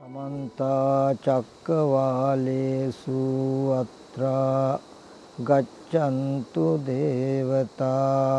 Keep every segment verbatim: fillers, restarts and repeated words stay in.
समन्ता चक्कवालेषु अत्रा गच्छन्तु देवता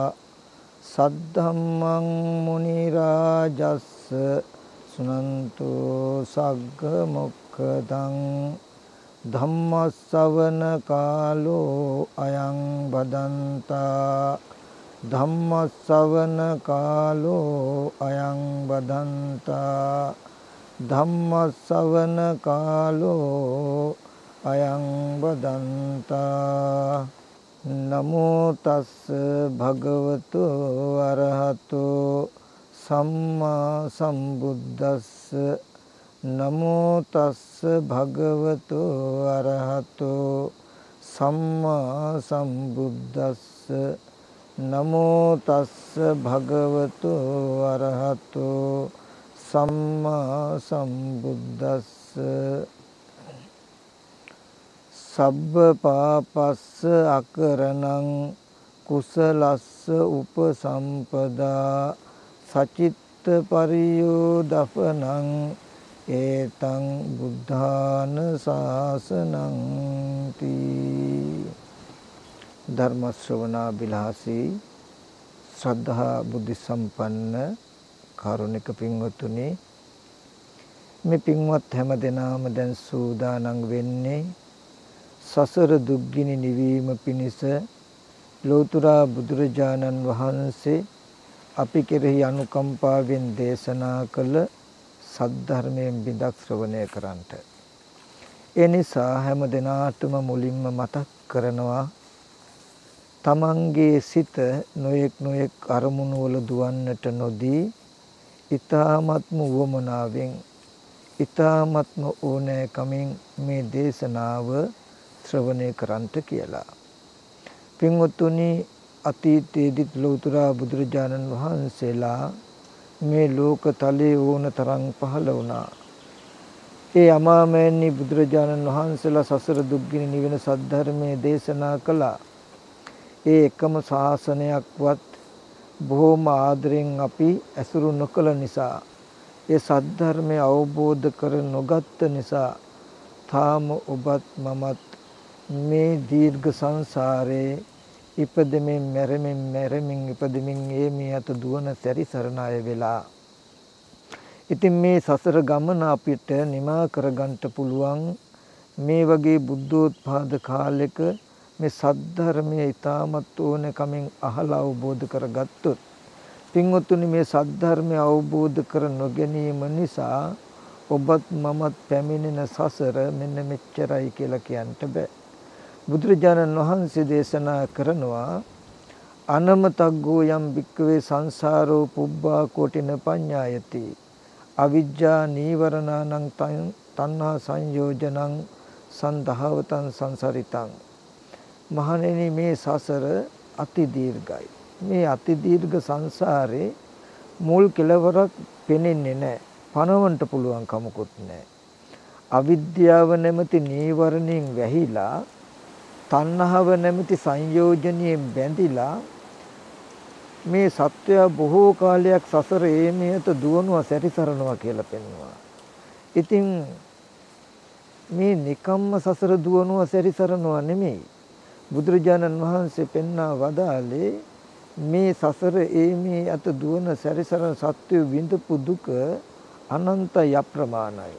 सद्धम्मं मुनिराजस्स सुनन्तु सग्गमुक्खदं धम्मස්සවන कालो अयं बदन्ता धम्मස්සවන कालो अयं बदन्ता ධම්මස්සවන කාලෝ අයං බදන්තා නමෝ තස්ස භගවතු අරහතෝ සම්මා සම්බුද්දස්ස නමෝ තස්ස භගවතු අරහතෝ සම්මා සම්බුද්දස්ස නමෝ තස්ස භගවතු අරහතෝ සම්මා සම්බුද්දස්ස සබ්බ පාපස්ස අකරණං කුසලස්ස උපසම්පදා සචිත්ත පරියෝදපනං ඒතං බුද්ධාන ශාසනං තී ධර්ම ශ්‍රවණාබිලාසී ශ්‍රද්ධා බුද්ධ සම්පන්න කාරුණික පින්වත්තුනි මේ පින්වත් හැම දෙනාම දැන් සූදානම් වෙන්නේ සසර දුක්ගිනි නිවීම පිණිස ලෝතර බුදුරජාණන් වහන්සේ අපි කෙරෙහි අනුකම්පාවෙන් දේශනා කළ සද්ධර්මයෙන් බිඳක් ශ්‍රවණය කරන්ට. ඒ නිසා හැම දිනාටම මුලින්ම මතක් කරනවා තමන්ගේ සිත නොයෙක් නොයෙක් අරමුණු වල දුවන්නට නොදී ඊ타ත්ම වමනාවෙන් ඊ타ත්ම ඕනෑකමින් මේ දේශනාව ශ්‍රවණය කරන්ට කියලා. පින්වත්තුනි අතීතයේදී ලෝතර බුදුරජාණන් වහන්සේලා මේ ලෝකතලයේ ඕන තරම් පහළ වුණා. ඒ අමාමෑණී බුදුරජාණන් වහන්සේලා සසර දුක්ගිනි නිවෙන සද්ධර්මයේ දේශනා කළා. ඒ එකම ශාසනයක්වත් බොහෝම ආදරෙන් අපි ඇසුරු නොකළ නිසා ඒ සද්ධර්මය අවබෝධ කර නොගත්ත නිසා තාම ඔබත් මමත් මේ දීර්ඝ සංසාරේ ඉපදෙමින් මැරෙමින් මැරෙමින් ඉපදෙමින් ඒ මේ අත දුවන සැරිසරන අය වෙලා. ඉතින් මේ සසර ගමන අපිට නිමා කරගන්න පුළුවන් මේ වගේ බුද්ධෝත්පාද කාලෙක මේ සද්ධර්මයේ ඊ타මත් ඕන කමින් අහලා අවබෝධ කරගත්තොත් පින්වත්තුනි මේ සද්ධර්මය අවබෝධ කර නොගැනීම නිසා ඔබත් මමත් පැමිණෙන සසර මෙන්න මෙච්චරයි කියලා කියන්න බෑ. බුදුරජාණන් වහන්සේ දේශනා කරනවා අනමතග්ගෝ යම් භික්ඛවේ සංසාරෝ පුබ්බා කෝටින පඤ්ඤායති අවිජ්ජා නීවරණං තණ්හා සංයෝජනං සන්දහවතං සංසරිතං. මහණෙනි මේ සසර අති දීර්ඝයි. මේ අති දීර්ඝ සංසාරේ මුල් කෙලවරක් පෙනෙන්නේ නැහැ. පණවන්න පුළුවන් කමකුත් නැහැ. අවිද්‍යාව නැමැති නීවරණයෙන් වැහිලා තණ්හාව නැමැති සංයෝජනයෙන් බැඳිලා මේ සත්වය බොහෝ කාලයක් සසර ඒමියට දුවනවා සැරිසරනවා කියලා පෙන්වනවා. ඉතින් මේ නිකම්ම සසර දුවනවා සැරිසරනවා නෙමෙයි. බුදුරජාණන් වහන්සේ පෙන්වා වදාළේ මේ සසර ඒමේ අත දුවන සැරිසරන සත්‍ය විඳපු දුක අනන්ත යප්‍රමාණයි.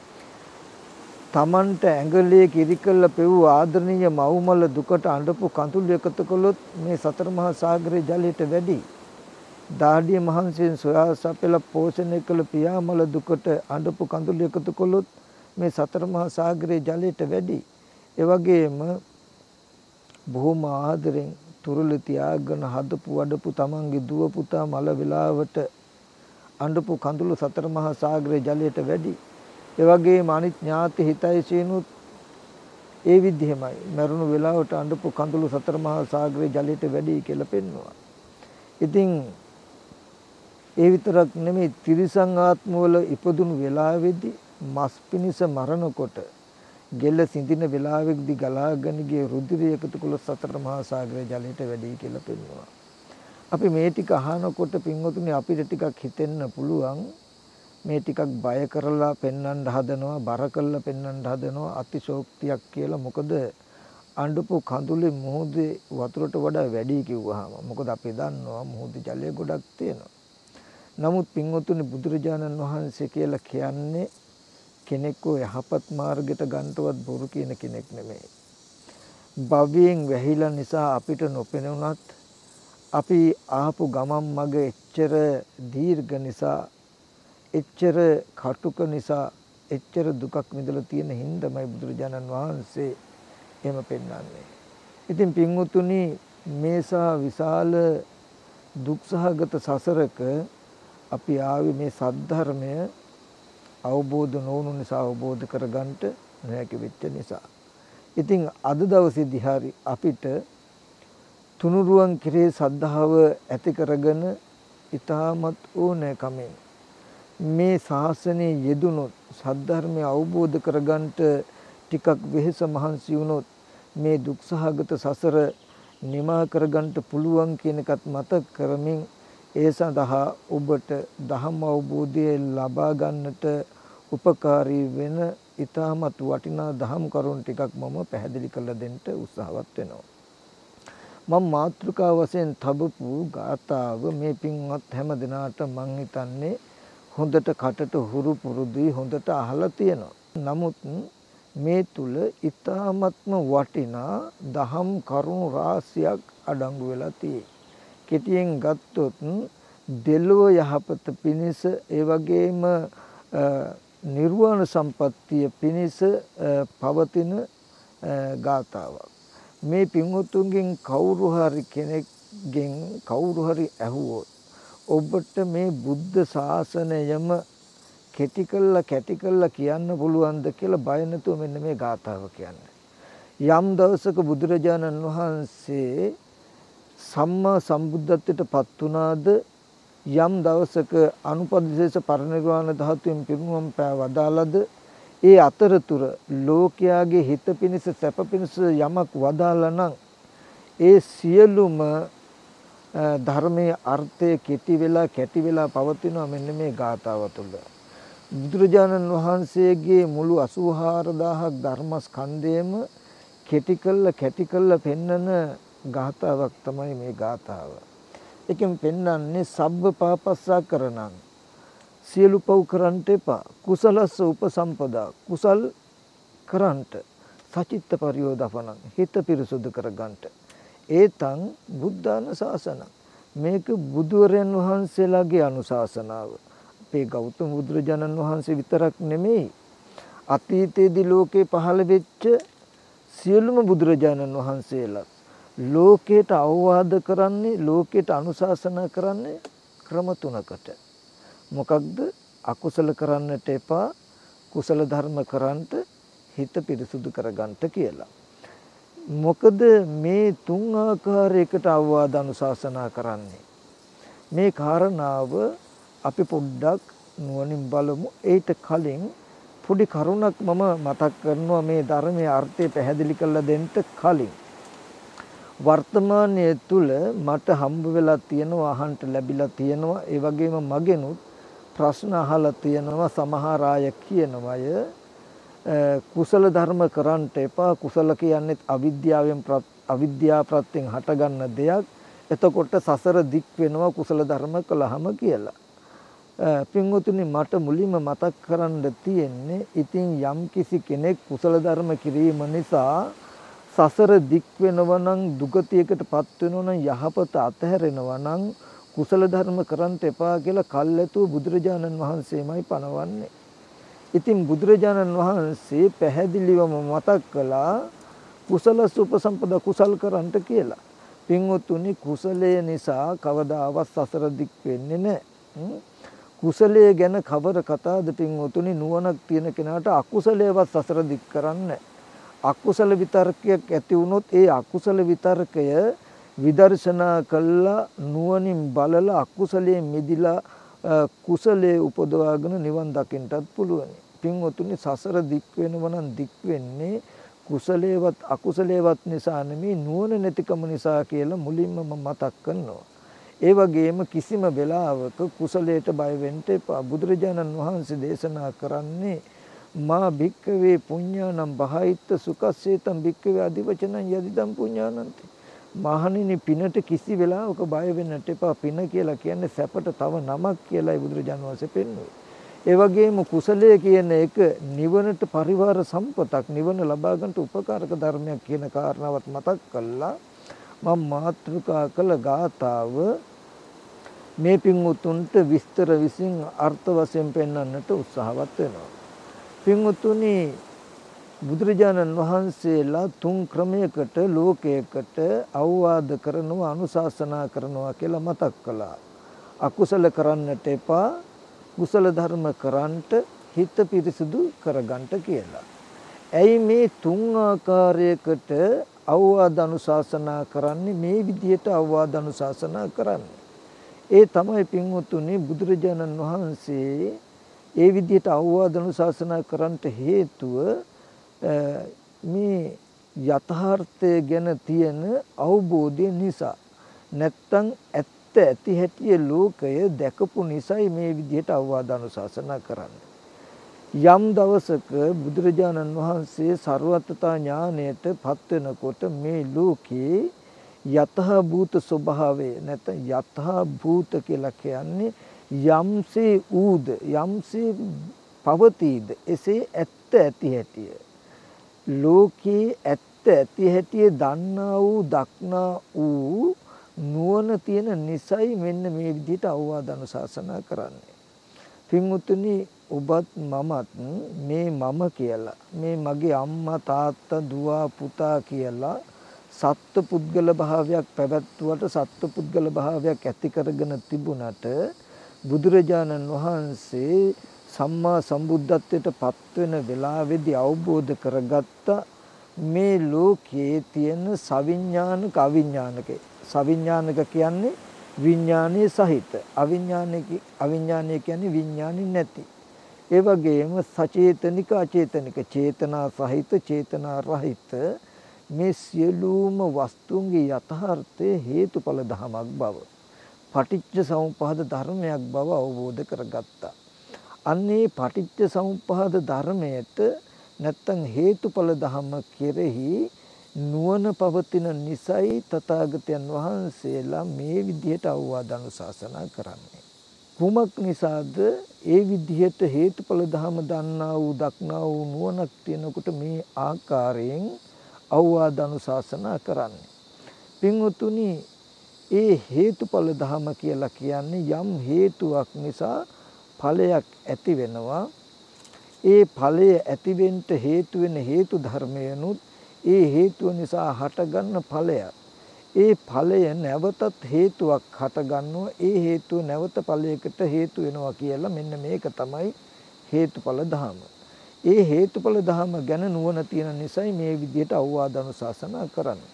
තමන්ට ඇඟලේ කිරිකල්ල පෙව් ආදරණීය මව්මල දුකට අඬපු කඳුළු එකතු කළොත් මේ සතර මහා සාගරයේ ජලයට වැඩි. දාඩිය මහන්සියෙන් සොයා සපෙල පෝෂණය කළ පියාමල දුකට අඬපු කඳුළු එකතු කළොත් මේ සතර මහා සාගරයේ ජලයට වැඩි. ඒ වගේම බොහොම ආදරෙන් තුරුල තියාගෙන හදපු වඩපු තමන්ගේ දුව පුතා මල වෙලාවට අඬපු කඳුළු සතර මහා සාගරයේ ජලයට වැඩි. ඒ වගේම අනිත් ඥාති හිතයිසිනුත් ඒ විදිහමයි මරුණු වෙලාවට අඬපු කඳුළු සතර මහා සාගරයේ ජලයට වැඩි කියලා පෙන්වනවා. ඉතින් ඒ විතරක් නෙමෙයි ත්‍රිසං ආත්මවල ඉපදුණු වෙලාවේදී මස් පිනිස මරණකොට ගෙල සිඳින වෙලාවෙකදී ගලාගෙන ගිය රුධිරය එකතු කළ සතර මහා සාගරයේ ජලයට වැඩි කියලා පෙන්වනවා. අපි මේ ටික අහනකොට පින්වතුනි අපිට ටිකක් හිතෙන්න පුළුවන් මේ ටිකක් බය කරලා පෙන්වන්න හදනවා, බර කරලා පෙන්වන්න හදනවා අතිශෝක්තියක් කියලා. මොකද අඬපු කඳුලේ මුහුදේ වතුරට වඩා වැඩි කිව්වහම. මොකද අපි දන්නවා මුහුදේ ජලය ගොඩක් තියෙනවා. නමුත් පින්වතුනි බුදුරජාණන් වහන්සේ කියලා කියන්නේ කෙනෙක්ව යහපත් මාර්ගයට ගන්නවත් බොරු කියන කෙනෙක් නෙමෙයි. භවයෙන් වැහිලා නිසා අපිට නොපෙනුනත් අපි ආපු ගමන් මග එච්චර දීර්ඝ නිසා, එච්චර කටුක නිසා, එච්චර දුකක් විඳලා තියෙන හින්දාමයි බුදුරජාණන් වහන්සේ එහෙම පෙන්වන්නේ. ඉතින් පින්වතුනි මේසා විශාල දුක්සහගත සසරක අපි ආවේ මේ සද්ධර්මය අවබෝධ නොවුණු නිසා, අවබෝධ කරගන්නට නොහැකි වෙච්ච නිසා. ඉතින් අද දවසේදී හරි අපිට තුනුරුවන් කෙරේ සද්ධාව ඇති කරගෙන ඊටමත් ඕනෑ කමෙන් මේ ශාසනයේ යෙදුනොත්, සද්ධර්මය අවබෝධ කරගන්නට ටිකක් වෙහෙස මහන්සි වුණොත් මේ දුක්සහගත සසර නිමා කරගන්නට පුළුවන් කියන එකත් මතක් කරමින් ඒ සඳහා ඔබට ධම්ම අවබෝධය ලබා ගන්නට උපකාරී වෙන ඊටමත් වටිනා ධම් කරුණු ටිකක් මම පැහැදිලි කරලා දෙන්න උත්සාහවත් වෙනවා. මම මාතෘකා වශයෙන් තබපු ගාථාව මේ පින්වත් හැම දිනාට මං හිතන්නේ හොඳට කටට හුරු පුරුදුයි, හොඳට අහලා තියෙනවා. නමුත් මේ තුල ඊටාත්ම වටිනා දහම් කරුණු රාශියක් අඩංගු වෙලා තියෙයි. කෙටියෙන් ගත්තොත් දෙලොව යහපත පිණිස, ඒ වගේම නිර්වාණ සම්පත්තිය පිණිස පවතින ගාථාවක්. මේ පින්වතුන්ගෙන් කවුරු හරි කෙනෙක්ගෙන් කවුරු හරි ඇහුවොත් ඔබට මේ බුද්ධ ශාසනයම කෙටි කළා කැටි කළා කියන්න පුළුවන්ද කියලා බය නැතුව මෙන්න මේ ගාථාව කියන්නේ. යම් දවසක බුදුරජාණන් වහන්සේ සම්මා සම්බුද්ධත්වයට පත් වුණාද, යම් දවසක අනුපදිශේෂ පරිනිර්වාණ ධාතුවෙන් පිරිනුවම් පෑ වදාළද, ඒ අතරතුර ලෝකයාගේ හිත පිණිස සැප පිණිස යමක් වදාලා නම් ඒ සියලුම ධර්මයේ අර්ථය කෙටි වෙලා කැටි වෙලා පවතිනවා මෙන්න මේ ගාථාව තුළ. බුදුරජාණන් වහන්සේගේ මුළු අසූ හාරදාහක් ධර්මස්කන්ධයම කෙටි කළ කැටි කළ පෙන්නන ගාථාවක් තමයි මේ ගාථාව. ඒකෙන් පෙන්වන්නේ සබ්බ පාපස්සා කරණං, සියලු පව් කරන්ට එපා, කුසලස්ස උපසම්පදා, කුසල් කරන්ට, සචිත්ත පරියෝදපණං, හිත පිරිසුදු කරගන්නට. ඒතං බුද්ධාන ශාසන, මේක බුදුරයන් වහන්සේලාගේ අනුශාසනාව. අපේ ගෞතම බුදුරජාණන් වහන්සේ විතරක් නෙමෙයි, අතීතයේදී ලෝකේ පහළ වෙච්ච සියලුම බුදුරජාණන් වහන්සේලා ලෝකයට අවවාද කරන්නේ, ලෝකයට අනුශාසනා කරන්නේ ක්‍රම තුනකට. මොකක්ද? අකුසල කරන්නට එපා, කුසල ධර්ම කරන්ට, හිත පිරිසුදු කරගන්නට කියලා. මොකද මේ තුන් ආකාරයකට අවවාද අනුශාසනා කරන්නේ? මේ කාරණාව අපි පොඩ්ඩක් නුවණින් බලමු. ඒට කලින් පොඩි කරුණක් මම මතක් කරනවා මේ ධර්මයේ අර්ථය පැහැදිලි කරලා දෙන්න කලින්. වර්තමානයේ තුල මට හම්බ වෙලා තියෙනවා, අහන්න ලැබිලා තියෙනවා, ඒ වගේම මගෙනුත් ප්‍රශ්න අහලා තියෙනවා. සමහර අය කියනවාය කුසල ධර්ම කරන්ට එපා, කුසල කියන්නේත් අවිද්‍යාවෙන් අවිද්‍යාව ප්‍රත්‍යයෙන් හටගන්න දෙයක්, එතකොට සසර දික් වෙනවා කුසල ධර්ම කළාම කියලා. පින්වතුනි, මට මුලින්ම මතක් කරන්න තියෙන්නේ, ඉතින් යම් කිසි කෙනෙක් කුසල ධර්ම කිරීම නිසා සසර දික් වෙනවා නම්, දුගතියකටපත් වෙනවා නම්, යහපත අතහැරෙනවා නම් කුසල ධර්ම කරන්ට එපා කියලා කල්ැතුව බුදුරජාණන් වහන්සේමයි පනවන්නේ. ඉතින් බුදුරජාණන් වහන්සේ පැහැදිලිවම මතක් කළා කුසලස් උපසම්පදා, කුසල් කරන්ට කියලා. පින්වතුනි, කුසලය නිසා කවදාවත් සසර දික් වෙන්නේ නැහැ. කුසලයේ ගැන කවර කතාවද පින්වතුනි? නුවණක් තියෙන කෙනාට අකුසලයේවත් සසර දික් කරන්නේ. අකුසල විතර්කයක් ඇති වුණොත් ඒ අකුසල විතර්කය විදර්ශනා කළා, නුවණින් බලලා අකුසලයෙන් මිදිලා කුසලයේ උපදවාගෙන නිවන් දකින්නටත් පුළුවන්. පින්වතුනි, සසර දික් වෙනව නම් දික් වෙන්නේ කුසලයේවත් අකුසලයේවත් නිසා නෙමෙයි, නුවණ නැතිකම නිසා කියලා මුලින්ම මම මතක් කරනවා. ඒ වගේම කිසිම වෙලාවක කුසලයට බය වෙන්න එපා. බුදුරජාණන් වහන්සේ දේශනා කරන්නේ මා භික්කවේ පුඤ්ඤානම් බහයිත්ත සුකස්සේතම් භික්කවේ අදිවචනං යදිදම් පුඤ්ඤානන්ති. මහණෙනි පිනට කිසි වෙලාවක බය වෙන්නට එපා. පින කියලා කියන්නේ සැපට තව නමක් කියලායි බුදුරජාණන් වහන්සේ පෙන්වන්නේ. ඒ වගේම කුසලය කියන එක නිවනට පරිවාර සම්පතක්, නිවන ලබා ගන්නට උපකාරක ධර්මයක් කියන කාරණාවත් මතක් කළා. මම මාතෘකා කළ ගාථාව මේ පින්වුතුන්ට විස්තර විසින් අර්ථ වශයෙන් පෙන්වන්නට උත්සාහවත් වෙනවා. පින්වුතුනි, බුදුරජාණන් වහන්සේලා තුන් ක්‍රමයකට ලෝකයකට අවවාද කරනවා, අනුශාසනා කරනවා කියලා මතක් කළා. අකුසල කරන්නට එපා, කුසල ධර්ම කරන්ට, හිත පිරිසුදු කරගන්නට කියලා. ඇයි මේ තුන් ආකාරයකට අවවාද අනුශාසනා කරන්නේ? මේ විදිහට අවවාද අනුශාසනා කරන්නේ ඒ තමයි පින්වතුනි, බුදුරජාණන් වහන්සේ ඒ විදිහට අවවාද අනුශාසනා කරන්නට හේතුව මේ යථාර්ථය ගැන තියෙන අවබෝධය නිසා. නැත්තම් ඇත්ත ඇති හැටි ලෝකය දැකපු නිසායි මේ විදිහට අවවාද අනුශාසනා කරන්නේ. යම් දවසක බුදුරජාණන් වහන්සේ ਸਰවඥතා ඥාණයට පත් වෙනකොට මේ ලෝකේ යතහ භූත ස්වභාවය නැත්නම් යතහ භූත කියලා කියන්නේ යම්සේ ඌද යම්සේ පවතීද එසේ ඇත්ත ඇති හැටිය. ලෝකේ ඇත්ත ඇති හැටිය දන්නා වූ දක්නා වූ නුවණ තියෙන නිසයි මෙන්න මේ විදිහට අවවාද අනුශාසනා කරන්නේ. පින්වතුනි, ඔබත් මමත් මේ මම කියලා, මේ මගේ අම්මා තාත්තා දුව පුතා කියලා සත්ත්ව පුද්ගල භාවයක් පැවැත්වුවට සත්ත්ව පුද්ගල භාවයක් ඇති කරගෙන තිබුණට බුදුරජාණන් වහන්සේ සම්මා සම්බුද්ධත්වයට පත් වෙන වෙලාවේදී අවබෝධ කරගත්ත මේ ලෝකයේ තියෙන සවිඥානික අවිඥානික. සවිඥානික කියන්නේ විඥානයේ සහිත, අවිඥානික අවිඥානය කියන්නේ විඥානේ නැති. ඒ වගේම සචේතනික අචේතනික, චේතනා සහිත චේතනා රහිත මේ සියලුම වස්තුන්ගේ යථාර්ථය හේතුඵල ධමයක් බව, පටිච්ච සමුප්පාද ධර්මයක් බව අවබෝධ කරගත්තා. අන්නේ පටිච්ච සමුප්පාද ධර්මයට නැත්තම් හේතුඵල ධම කෙරෙහි නුවණ පවතින නිසයි තථාගතයන් වහන්සේලා මේ විදිහට අවවාද අනුශාසනා කරන්නේ. කුමක් නිසාද? ඒ විදිහට හේතුඵල ධම දන්නා වූ දක්නා වූ නුවණක් තියෙනකොට මේ ආකාරයෙන් අවවාද අනුශාසනා කරන්නේ. පින්වතුනි, ඒ හේතුඵල ධම කියලා කියන්නේ යම් හේතුවක් නිසා ඵලයක් ඇති වෙනවා. ඒ ඵලය ඇතිවෙන්න හේතු වෙන හේතු ධර්මයනුත් ඒ හේතුව නිසා හටගන්න ඵලයක්. ඒ ඵලය නැවතත් හේතුවක් හටගන්නවා. ඒ හේතුව නැවත ඵලයකට හේතු වෙනවා කියලා මෙන්න මේක තමයි හේතුඵල ධම. ඒ හේතුඵල ධම ගැන නුවණ තියෙන නිසායි මේ විදිහට අවවාද අනුශාසනා කරන්නේ.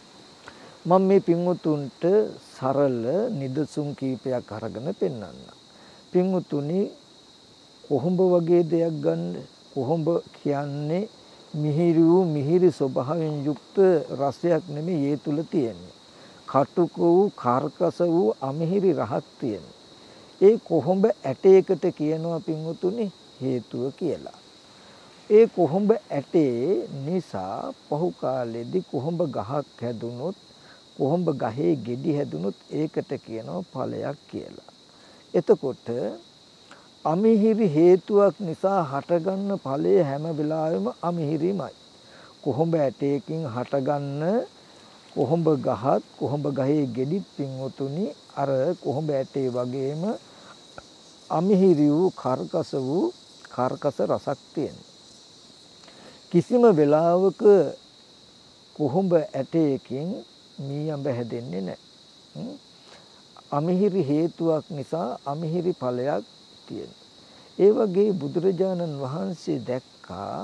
මම මේ පින්වුතුන්ට සරල නිදසුන් කීපයක් අරගෙන පෙන්නන්න. පින්වුතුනි, කොහොඹ වගේ දෙයක් ගන්න. කොහොඹ කියන්නේ මිහිරි වූ මිහිරි ස්වභාවයෙන් යුක්ත රසයක් නෙමෙයි ඒ තුල තියෙන්නේ. කටුක වූ කාර්කස වූ අමිහිරි රහක් තියෙන. ඒ කොහොඹ ඇටයකට කියනවා පින්වුතුනි හේතුව කියලා. ඒ කොහොඹ ඇටේ නිසා පහු කාලෙදී කොහොඹ ගහක් හැදුනොත්, කොහොඹ ගහේ ගෙඩි හැදුනොත් ඒකට කියනවා ඵලයක් කියලා. එතකොට අමිහිරි හේතුවක් නිසා හටගන්න ඵලය හැම වෙලාවෙම අමිහිරිමයි. කොහොඹ ඇටයකින් හටගන්න කොහොඹ ගහත් කොහොඹ ගහේ ගෙඩිත් පින්වතුනි අර කොහොඹ ඇටේ වගේම අමිහිරි වූ කාර්කස වූ කාර්කස රසක් තියෙන. කිසිම වෙලාවක කොහොඹ ඇටයකින් මීයඹ හැදෙන්නේ නැහැ. අමිහිරි හේතුවක් නිසා අමිහිරි ඵලයක් තියෙන. ඒ වගේ බුදුරජාණන් වහන්සේ දැක්කා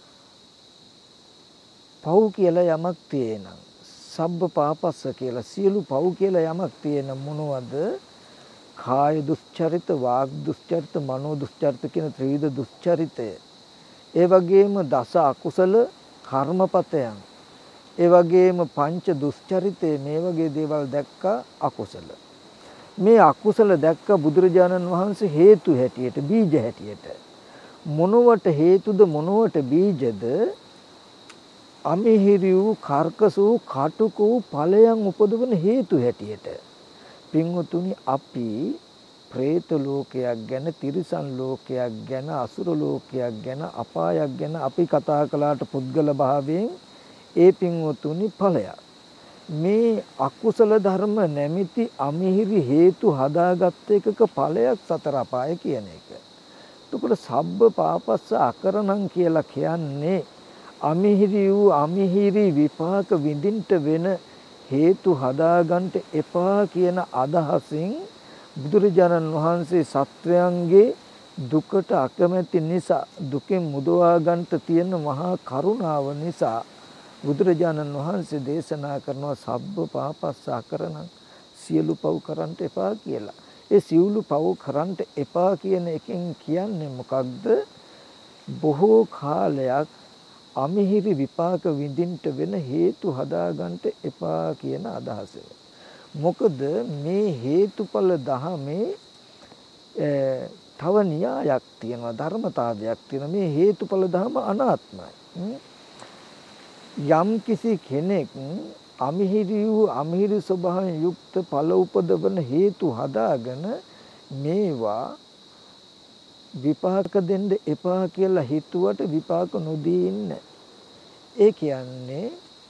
පව් කියලා යමක් තියෙනවා. සබ්බ පාපස්ස කියලා සියලු පව් කියලා යමක් තියෙන මොනවද? කාය දුස්චරිත, වාග් දුස්චරිත, මනෝ දුස්චරිත කියන ත්‍රිවිධ දුස්චරිතය. ඒ වගේම දස අකුසල කර්මපතයන්. ඒ වගේම පංච දුස්චරිතේ මේ වගේ දේවල් දැක්කා අකුසල. මේ අකුසල දැක්ක බුදුරජාණන් වහන්සේ හේතු හැටියට බීජ හැටියට මොනවට හේතුද මොනවට බීජද අමිහිරි වූ කර්කස වූ කටුක වූ ඵලයන් උපදවන හේතු හැටියට පින්වතුනි අපි പ്രേත ලෝකයක් ගැන තිරිසන් ලෝකයක් ගැන අසුර ලෝකයක් ගැන අපායක් ගැන අපි කතා කළාට පුද්ගල භාවයෙන් ඒ පින්වතුනි ඵලයක් මේ අකුසල ධර්ම නැමිති අමිහිරි හේතු හදාගත් එකක ඵලයක් සතර අපාය කියන එක. එතකොට සබ්බ පාපස්ස අකරණං කියලා කියන්නේ අමිහිරි වූ අමිහිරි විපාක විඳින්න වෙන හේතු හදාගන්න එපා කියන අදහසින් බුදුරජාණන් වහන්සේ සත්වයන්ගේ දුකට අකමැති නිසා දුකෙන් මුදවා ගන්නට තියෙන මහා කරුණාව නිසා බුදුරජාණන් වහන්සේ දේශනා කරනවා සබ්බ පාපස්ස අකරණං සියලු පව් කරන්න එපා කියලා. ඒ සියලු පව් කරන්න එපා කියන එකෙන් කියන්නේ මොකක්ද? බොහෝ කාලයක් අමිහිරි විපාක විඳින්න වෙන හේතු හදාගන්න එපා කියන අදහස. මොකද මේ හේතුඵල දහමේ තව න්‍යායක් තියෙනවා ධර්මතාවයක් තියෙනවා. මේ හේතුඵල දහම අනාත්මයි. යම් කිසි කෙනෙක් අමිහිරි වූ අමිහිරි ස්වභාවයෙන් යුක්ත ඵල උපදවන හේතු හදාගෙන මේවා විපාක දෙන්න එපා කියලා හිතුවට විපාක නොදී ඉන්න. ඒ කියන්නේ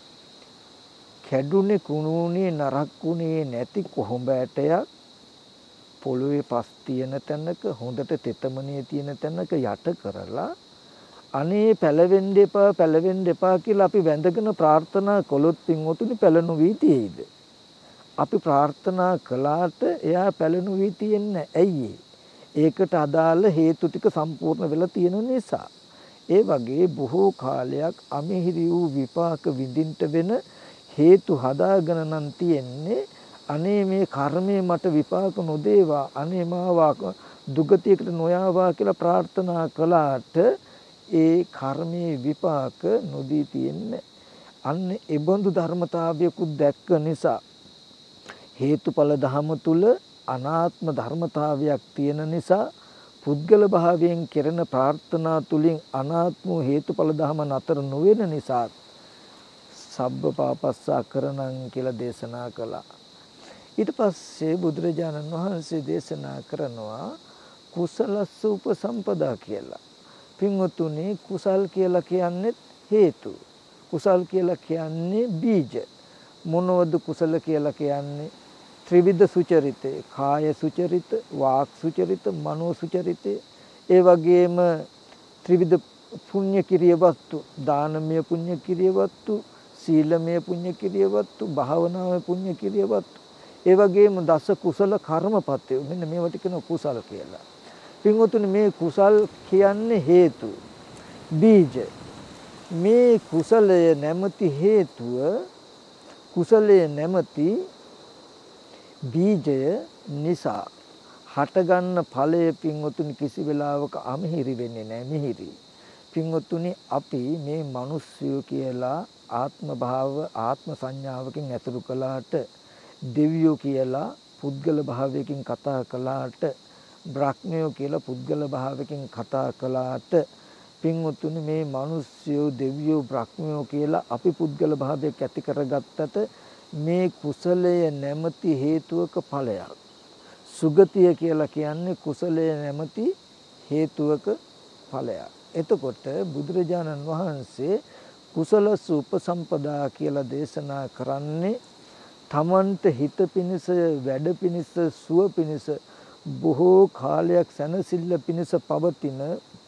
කැඩුනේ කුණුනේ නරක්ුනේ නැති කොහොඹ ඇටයක් පොළොවේ පස් තියෙන තැනක හොඳට තෙතමනේ තියෙන තැනක යට කරලා අනේ පැලවෙන්න එපා පැලවෙන්න එපා කියලා අපි වැඳගෙන ප්‍රාර්ථනා කළොත් පින්වතුනි පැලණු වී තියෙයිද? අපි ප්‍රාර්ථනා කළාට එයා පැලණු වී තියෙන්නේ ඇයි? ඒකට අදාළ හේතු ටික සම්පූර්ණ වෙලා තියෙන නිසා. ඒ වගේ බොහෝ කාලයක් අමිහිරි වූ විපාක විඳින්න වෙන හේතු හදාගෙන නම් තියෙන්නේ අනේ මේ කර්මය මට විපාක නොදේවා අනේ මාව දුගතියකට නොයාවා කියලා ප්‍රාර්ථනා කළාට ඒ කර්මයේ විපාක නොදී තියෙන්නේ. අන්න ඒ බඳු ධර්මතාවයකුත් දැක්ක නිසා හේතුඵල ධම තුල අනාත්ම ධර්මතාවයක් තියෙන නිසා පුද්ගල භාවයෙන් කෙරෙන ප්‍රාර්ථනා තුලින් අනාත්ම හේතුඵල ධම නතර නොවන නිසා සබ්බ පාපස්ස අකරණං කියලා දේශනා කළා. ඊට පස්සේ බුදුරජාණන් වහන්සේ දේශනා කරනවා කුසලස්ස උපසම්පදා කියලා. පින්වතුනි කුසල් කියලා කියන්නේ හේතු. කුසල් කියලා කියන්නේ බීජ. මොනවද කුසල කියලා කියන්නේ? ත්‍රිවිධ සුචරිතේ, කාය සුචරිත, වාක් සුචරිත, මනෝ සුචරිතේ, ඒ වගේම ත්‍රිවිධ පුණ්‍ය කිරිය වස්තු, දානමය පුණ්‍ය කිරිය වස්තු, සීලමය පුණ්‍ය කිරිය වස්තු, භාවනාමය පුණ්‍ය කිරිය වස්තු, ඒ වගේම දස කුසල කර්මපත්‍ය. මෙන්න මේවට කියන කුසල කියලා. පින්වතුනි මේ කුසල් කියන්නේ හේතු, බීජ. මේ කුසලය නැමැති හේතුව, කුසලය නැමැති බීජය නිසා හටගන්න ඵලය පින්වතුනි කිසි වෙලාවක අමිහිරි වෙන්නේ නැහැ, මිහිරි. පින්වතුනි අපි මේ මිනිස්සු කියලා ආත්ම භාව ආත්ම සංඥාවකින් ඇතුළු කළාට, දෙවියෝ කියලා පුද්ගල භාවයකින් කතා කළාට, බ්‍රහ්මයෝ කියලා පුද්ගල භාවයකින් කතා කළාට පින්වතුනි මේ මිනිස්සු දෙවියෝ බ්‍රහ්මයෝ කියලා අපි පුද්ගල භාවයක් ඇති කරගත්තට මේ කුසලය නැමැති හේතුවක ඵලයක්. සුගතිය කියලා කියන්නේ කුසලය නැමැති හේතුවක ඵලයක්. එතකොට බුදුරජාණන් වහන්සේ කුසලස්ස උපසම්පදා කියලා දේශනා කරන්නේ තමන්ට හිත පිණිස, වැඩ පිණිස, සුව පිණිස බොහෝ කාලයක් සැනසෙල්ල පිණිස පවතින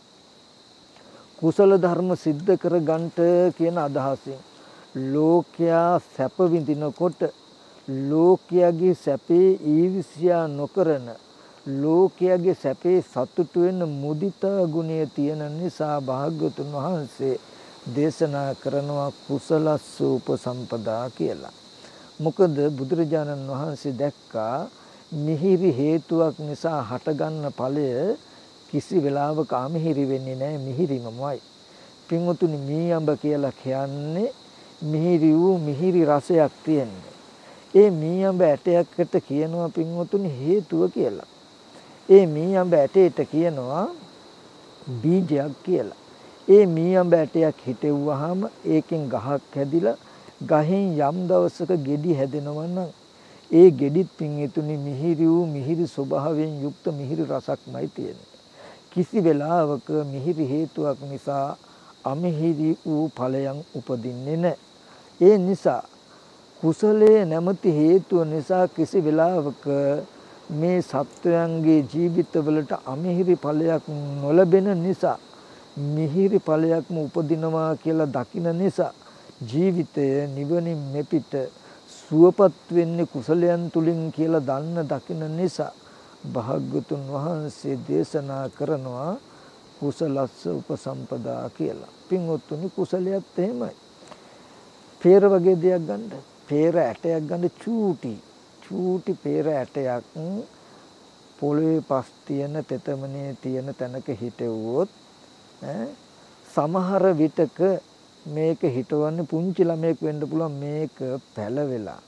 කුසල ධර්ම සිද්ධ කර ගන්නට කියන අදහසින් ලෝකයා සැප විඳිනකොට ලෝකයාගේ සැපේ ඊර්ෂ්‍යා නොකරන, ලෝකයාගේ සැපේ සතුටු වෙන මුදිතා ගුණය තියෙන නිසා භාග්‍යවතුන් වහන්සේ දේශනා කරනවා කුසලස්ස උපසම්පදා කියලා. මොකද බුදුරජාණන් වහන්සේ දැක්කා මිහිරි හේතුවක් නිසා හටගන්න ඵලය කිසි වෙලාවක අමිහිරි වෙන්නේ නැහැ, මිහිරිමමයි. පින්වතුනි මී අඹ කියලා කියන්නේ මිහිරි වූ මිහිරි රසයක් තියෙන්නේ. ඒ මී අඹ ඇටයකට කියනවා පින්වතුනි හේතුව කියලා. ඒ මී අඹ ඇටයට කියනවා බීජයක් කියලා. ඒ මී අඹ ඇටයක් හිටෙව්වහම ඒකෙන් ගහක් හැදිලා ගහෙන් යම් දවසක ගෙඩි හැදෙනවා නම් ඒ ගෙඩිත් පින්වතුනි මිහිරි වූ මිහිරි ස්වභාවයෙන් යුක්ත මිහිරි රසක්මයි තියෙන්නේ. කිසි වෙලාවක මිහිරි හේතුවක් නිසා අමිහිරි වූ ඵලයන් උපදින්නේ නැහැ. ඒ නිසා කුසලයේ නැමැති හේතුව නිසා කිසි වෙලාවක මේ සත්වයන්ගේ ජීවිතවලට අමිහිරි ඵලයක් නොලැබෙන නිසා මිහිරි ඵලයක්ම උපදිනවා කියලා දකින නිසා ජීවිතය නිවනින් මෙපිට සුවපත් වෙන්නේ කුසලයන් තුලින් කියලා දන්න දකින නිසා භාග්‍යතුන් වහන්සේ දේශනා කරනවා කුසලස්ස උපසම්පදා කියලා. පින්වත්නි කුසලයක් එහෙමයි. peer වගේ දෙයක් ගන්න. peer ඇටයක් ගන්න චූටි. චූටි peer ඇටයක් පොළවේ පස් තියෙන තෙතමනේ තියෙන තැනක හිටෙව්වොත් ඈ සමහර විටක මේක හිටවන්නේ පුංචි ළමයෙක් වෙන්න පුළුවන් මේක පැලවෙලා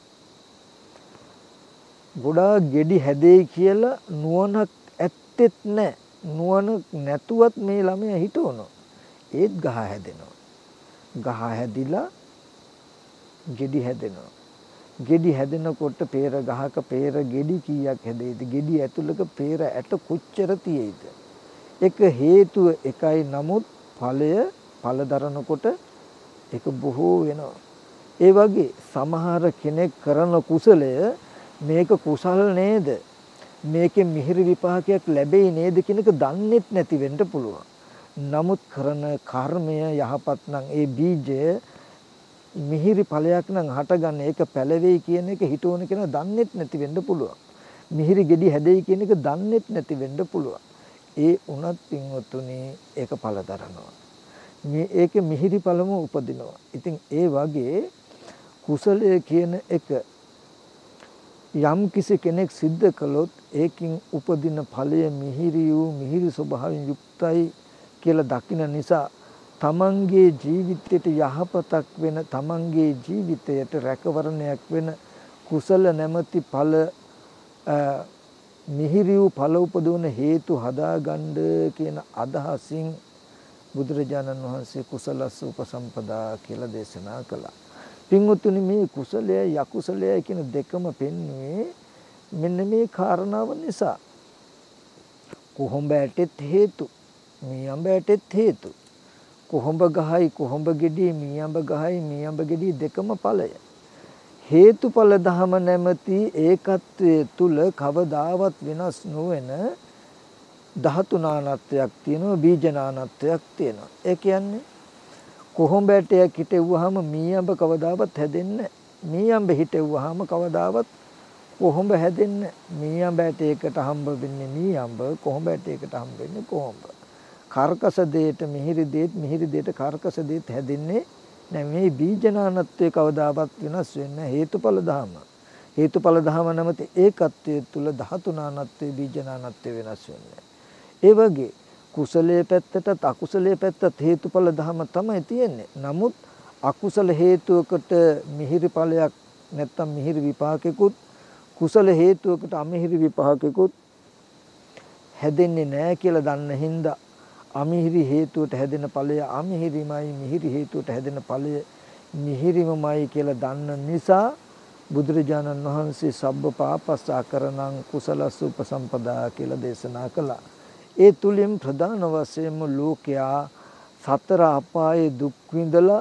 ගොඩාක් ගෙඩි හැදෙයි කියලා නුවණක් ඇත්තෙත් නැහැ. නුවණ නැතුවත් මේ ළමයා හිටවනවා. ඒත් ගහ හැදෙනවා. ගහ හැදිලා ගෙඩි හැදෙනවා. ගෙඩි හැදෙනකොට peer ගහක peer ගෙඩි කීයක් හැදෙයිද? ගෙඩි ඇතුළක peer ඇට කොච්චර තියෙයිද? එක හේතුව එකයි නමුත් ඵලය ඵල දරනකොට ඒක බොහෝ වෙනවා. ඒ වගේ සමහර කෙනෙක් කරන කුසලය මේක කුසල නේද? මේකෙන් මිහිරි විපාකයක් ලැබෙයි නේද කියන එක දන්නෙත් නැති වෙන්න පුළුවන්. නමුත් කරන කර්මය යහපත් නම් ඒ බීජය මිහිරි ඵලයක් නම් හටගන්න ඒක පැලවෙයි කියන එක හිතවන කෙනා දන්නෙත් නැති වෙන්න පුළුවන්. මිහිරි ගෙඩි හැදෙයි කියන එක දන්නෙත් නැති වෙන්න පුළුවන්. ඒ උනත් පින්වතුනි ඒක ඵල දරනවා. මේ ඒකේ මිහිරි ඵලම උපදිනවා. ඉතින් ඒ වගේ කුසලය කියන එක යම් කිසි කෙනෙක් සිද්ධ කළොත් ඒකින් උපදින ඵලය මිහිරි වූ මිහිරි ස්වභාවයෙන් යුක්තයි කියලා දකින නිසා තමන්ගේ ජීවිතයට යහපතක් වෙන තමන්ගේ ජීවිතයට රැකවරණයක් වෙන කුසල නැමැති ඵල මිහිරි වූ ඵල උපදවන හේතු හදාගන්න කියන අදහසින් බුදුරජාණන් වහන්සේ කුසලස්ස උපසම්පදා කියලා දේශනා කළා. පින්වතුනි මේ කුසලය යකුසලය කියන දෙකම පෙන්වුවේ මෙන්න මේ කාරණාව නිසා. කොහොඹ ඇටෙත් හේතු, මී අඹ ඇටෙත් හේතු. කොහොඹ ගහයි කොහොඹ ගෙඩි, මී අඹ ගහයි මී අඹ ගෙඩි දෙකම ඵලය. හේතුඵල ධම නැමැති ඒකත්වයේ තුල කවදාවත් වෙනස් නොවන ධාතු නානත්වයක් තියෙනවා, බීජ නානත්වයක් තියෙනවා. ඒ කියන්නේ කොහොඹ ඇටයක් හිටෙව්වහම මී අඹ කවදාවත් හැදෙන්නේ නැහැ. මී අඹ හිටෙව්වහම කවදාවත් කොහොඹ හැදෙන්නේ නැහැ. මී අඹ ඇටයකට හම්බ වෙන්නේ මී අඹ, කොහොඹ ඇටයකට හම්බ වෙන්නේ කොහොඹ. කර්කස දෙයට මිහිරි දෙයට, මිහිරි දෙයට කර්කස දෙයට හැදෙන්නේ නැහැ. මේ බීජනානත්වයේ කවදාවත් වෙනස් වෙන්නේ හේතුඵල ධම. හේතුඵල ධම නැමැති ඒකත්වයේ තුල ධාතුනානත්වයේ බීජනානත්වයේ වෙනස් වෙන්නේ. ඒ වගේ කුසලයේ පැත්තටත් අකුසලයේ පැත්තත් හේතුඵල ධම තමයි තියෙන්නේ. නමුත් අකුසල හේතුවකට මිහිරි ඵලයක් නැත්තම් මිහිරි විපාකෙකුත්, කුසල හේතුවකට අමිහිරි විපාකෙකුත් හැදෙන්නේ නැහැ කියලා දන්න හින්දා අමිහිරි හේතුවට හැදෙන ඵලය අමිහිරිමයි, මිහිරි හේතුවට හැදෙන ඵලය මිහිරිමයි කියලා දන්න නිසා බුදුරජාණන් වහන්සේ සබ්බ පාපස්සා කරණං කුසලස්ස උපසම්පදා කියලා දේශනා කළා. ඒ තුලින් ප්‍රධාන වශයෙන්ම ලෝකයා සතර අපායේ දුක් විඳලා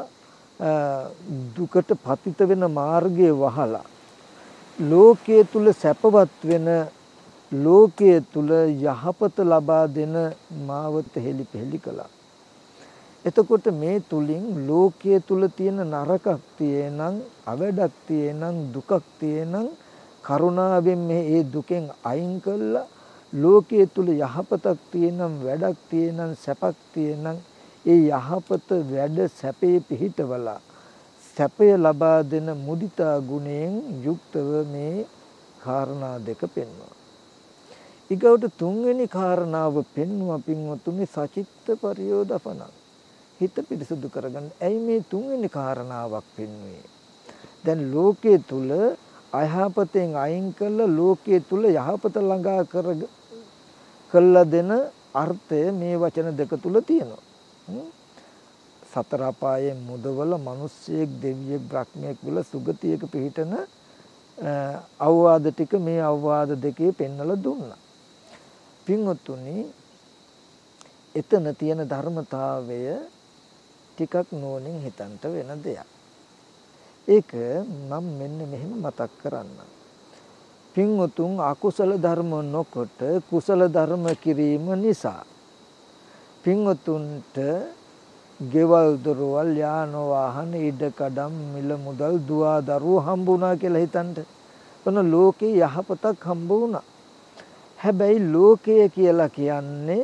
දුකට පතිත වෙන මාර්ගයේ වහලා ලෝකයේ තුල සැපවත් වෙන, ලෝකයේ තුල යහපත ලබා දෙන මාවත හෙලි පෙලි කළා. එතකොට මේ තුලින් ලෝකයේ තුල තියෙන නරකක් තියෙනං, අවඩක් තියෙනං, දුකක් තියෙනං කරුණාවෙන් මේ ඒ දුකෙන් අයින් කළා ලෝකයේ තුල යහපතක් තියෙනම්, වැඩක් තියෙනම්, සැපක් තියෙනම් ඒ යහපත වැඩ සැපේ පිහිටවලා සැපය ලබා දෙන මුදිතා ගුණයෙන් යුක්තව මේ කාරණා දෙක පෙන්වනවා. ඊගොට තුන්වෙනි කාරණාව පෙන්වුවා පින්වතුනි සචිත්ත පරියෝදපන. හිත පිරිසුදු කරගන්න. ඇයි මේ තුන්වෙනි කාරණාවක් පෙන්වුවේ? දැන් ලෝකයේ තුල අයහපතෙන් අයින් කළ ලෝකයේ තුල යහපත ළඟා කර කළා දෙන අර්ථය මේ වචන දෙක තුල තියෙනවා. සතර අපායෙන් මුදවල මිනිස්සෙක් දෙවියෙක් බ්‍රහ්මයෙක් වල සුගතියක පිහිටන අවවාද ටික මේ අවවාද දෙකේ පෙන්වලා දුන්නා. පින්වත්තුනි එතන තියෙන ධර්මතාවය ටිකක් නෝනින් හිතන්ට වෙන දෙයක්. ඒක මම මෙන්න මෙහෙම මතක් කරන්නම්. පින්වතුන් අකුසල ධර්ම නොකොට කුසල ධර්ම කිරීම නිසා පින්වතුන්ට ගෙවල් දොරවල් යාන වාහන ඉඩකඩම් මිල මුදල් දුවා දරුවෝ හම්බුණා කියලා හිතන්න. ඔන්න ලෝකේ යහපතක් හම්බ වුණා. හැබැයි ලෝකය කියලා කියන්නේ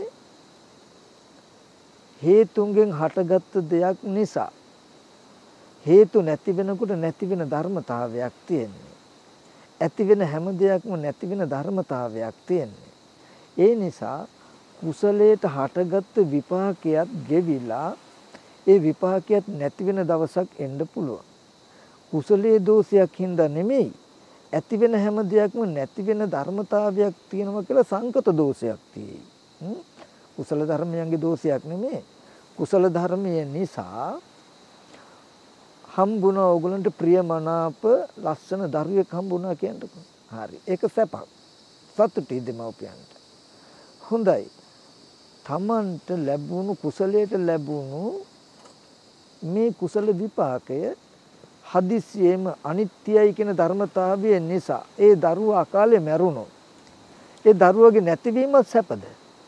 හේතුන්ගෙන් හටගත්තු දෙයක් නිසා හේතු නැති වෙනකොට නැති වෙන ධර්මතාවයක් තියෙන්නේ. ඇති වෙන හැම දෙයක්ම නැති වෙන ධර්මතාවයක් තියෙන්නේ. ඒ නිසා කුසලයට හටගත්තු විපාකයක් ගෙවිලා ඒ විපාකයක් නැති වෙන දවසක් එන්න පුළුවන්. කුසලයේ දෝෂයක් හින්දා නෙමෙයි. ඇති වෙන හැම දෙයක්ම නැති වෙන ධර්මතාවයක් තියෙනවා කියලා සංකත දෝෂයක් තියෙයි. කුසල ධර්මයන්ගේ දෝෂයක් නෙමෙයි. කුසල ධර්මයේ නිසා හම්බුණා ඕගලන්ට ප්‍රියමනාප ලස්සන දරුවෙක් හම්බුණා කියන්නකෝ. හරි. ඒක සැපක්. සතුටුයි දෙමව්පියන්ට. හොඳයි. තමන්ට ලැබුණු කුසලයට ලැබුණු මේ කුසල විපාකය හදිස්සියෙම අනිත්‍යයි කියන ධර්මතාවය නිසා ඒ දරුවා අකාලේ මැරුණොත් ඒ දරුවගේ නැතිවීම සැපද?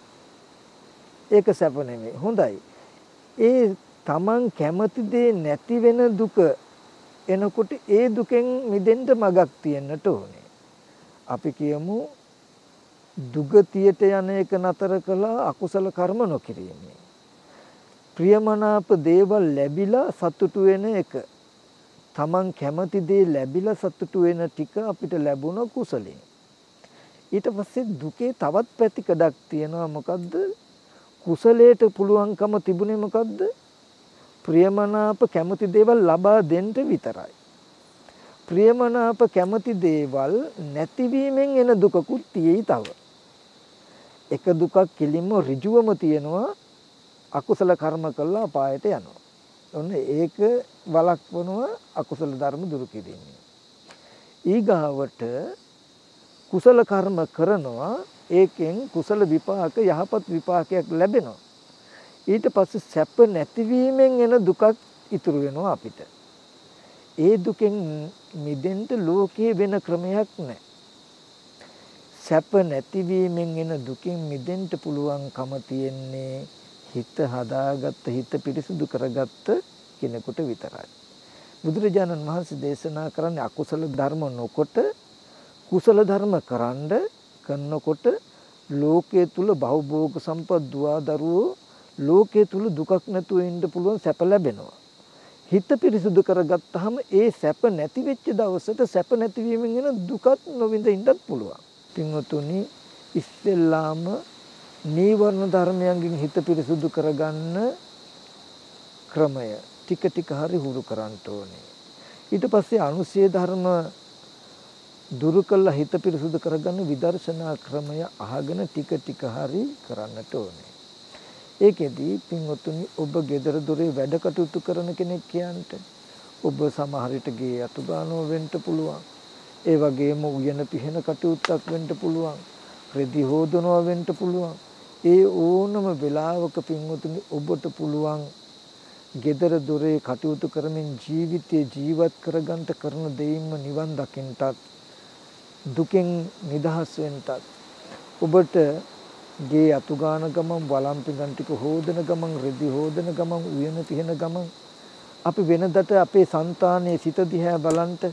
ඒක සැප නෙමෙයි. හොඳයි. ඒ තමන් කැමති දේ නැති වෙන දුක එනකොට ඒ දුකෙන් මිදෙන්න මගක් තියෙන්නට ඕනේ. අපි කියමු දුගතියට යන එක නතර කළා අකුසල කර්ම නොකිරීමේ. ප්‍රියමනාප දේවල් ලැබිලා සතුටු වෙන එක. තමන් කැමති දේ ලැබිලා සතුටු වෙන ටික අපිට ලැබුණ කුසලයෙන්. ඊට පස්සේ දුකේ තවත් පැතිකඩක් තියෙනවා. මොකද්ද? කුසලයට පුළුවන්කම තිබුණේ මොකද්ද? ප්‍රියමනාප කැමති දේවල් ලබා දෙන්න විතරයි. ප්‍රියමනාප කැමති දේවල් නැතිවීමෙන් එන දුකකුත් තියෙයි තව. එක දුකක් කිලිම ඍජුවම තියෙනවා. අකුසල කර්ම කළා අපායට යනවා. ඔන්න ඒක වළක්වනවා අකුසල ධර්ම දුරු කිරීමෙන්. ඊගාවට කුසල කර්ම කරනවා. ඒකෙන් කුසල විපාක යහපත් විපාකයක් ලැබෙනවා. ඊට පස්සේ සැප නැතිවීමෙන් එන දුකක් ඉතුරු වෙනවා අපිට. ඒ දුකෙන් මිදෙන්න ලෝකේ වෙන ක්‍රමයක් නැහැ. සැප නැතිවීමෙන් එන දුකින් මිදෙන්න පුළුවන්කම තියෙන්නේ හිත හදාගත්ත හිත පිරිසුදු කරගත්ත කෙනෙකුට විතරයි. බුදුරජාණන් වහන්සේ දේශනා කරන්නේ අකුසල ධර්ම නොකොට කුසල ධර්ම කරන්ඩ කරනකොට ලෝකයේ තුල භවභෝග සම්පත් දුවා දරුවෝ ලෝකයේ තුල දුකක් නැතුව ඉන්න පුළුවන් සැප ලැබෙනවා. හිත පිරිසුදු කරගත්තාම ඒ සැප නැති වෙච්ච දවසට සැප නැතිවීමෙන් එන දුකත් නොවිඳ ඉන්නත් පුළුවන්. පින්වතුනි ඉස්සෙල්ලාම නීවරණ ධර්මයන්ගෙන් හිත පිරිසුදු කරගන්න ක්‍රමය ටික ටික හරි හුරු කරන්න ඕනේ. ඊට පස්සේ අනුශේ ධර්ම දුරු කළා හිත පිරිසුදු කරගන්න විදර්ශනා ක්‍රමය අහගෙන ටික ටික හරි කරන්නට ඕනේ. ඒකෙදී පින්වතුනි ඔබ gedara dore වැඩ කටයුතු කරන කෙනෙක් කියන්ට ඔබ සමහර විට ගේ අතු ගන්නව වෙන්න පුළුවන්. ඒ වගේම උයන පිහන කටයුත්තක් වෙන්න පුළුවන්. රෙදි හොදනවා වෙන්න පුළුවන්. ඒ ඕනම වෙලාවක පින්වතුනි ඔබට පුළුවන් gedara dore කටයුතු කරමින් ජීවිතේ ජීවත් කරගන්න කරන දෙයින්ම නිවන් දකින්නටත් දුකෙන් නිදහස් වෙන්නටත් ඔබට ගේ අතු ගාන ගමන් වළම් පිඟන් ටික හොදන ගමන් රෙදි හොදන ගමන් උයන පිහන ගමන් අපි වෙනදට අපේ సంతානයේ සිත දිහා බලන්ට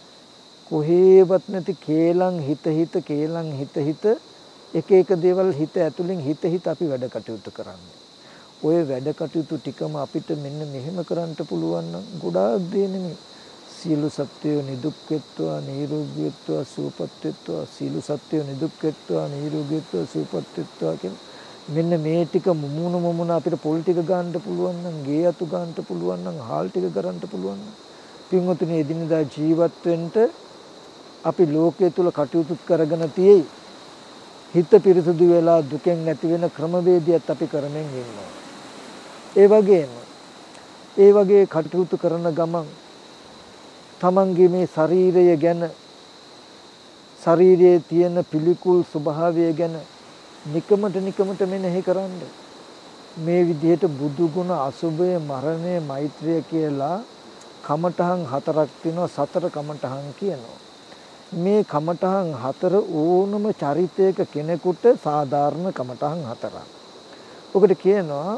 කොහේවත් නැති කේලම් හිත හිත කේලම් හිත හිත එක එක දේවල් හිත ඇතුලෙන් හිත හිත අපි වැඩ කටයුතු කරන්නේ. ওই වැඩ කටයුතු ටිකම අපිට මෙන්න මෙහෙම කරන්න පුළුවන් නම් ගොඩාක් දේ නෙමෙයි. සීල සත්‍යය නිදුක් වෙත්වා නිරෝගී වෙත්වා සුවපත් වෙත්වා සීල සත්‍යය නිදුක් වෙත්වා නිරෝගී වෙත්වා සුවපත් වෙත්වා කියන මෙන්න මේ ටික මුමුණ මුමුණ අපිට පොල් ටික ගන්න පුළුවන් නම් ගේ අතු ගන්න පුළුවන් නම් හාල් ටික කරන්න පුළුවන් නම් පින්වතුනි එදිනදා ජීවත් වෙන්න අපි ලෝකයේ තුල කටයුතු කරගෙන තියෙයි. හිත පිරිසුදු වෙලා දුකෙන් නැති වෙන ක්‍රමවේදයත් අපි කරමින් ඉන්නවා. ඒ වගේම ඒ වගේ කටයුතු කරන ගමන් තමන්ගේ මේ ශරීරය ගැන ශරීරයේ තියෙන පිළිකුල් ස්වභාවය ගැන නිකමට නිකමට මෙනෙහි කරන්න. මේ විදිහට බුදු ගුණ අසුභය මරණය මෛත්‍රිය කියලා කමඨහන් හතරක් තියෙනවා. සතර කමඨහන් කියනවා. මේ කමඨහන් හතර ඕනම චරිතයක කෙනෙකුට සාධාරණ කමඨහන් හතරක්. ඔකට කියනවා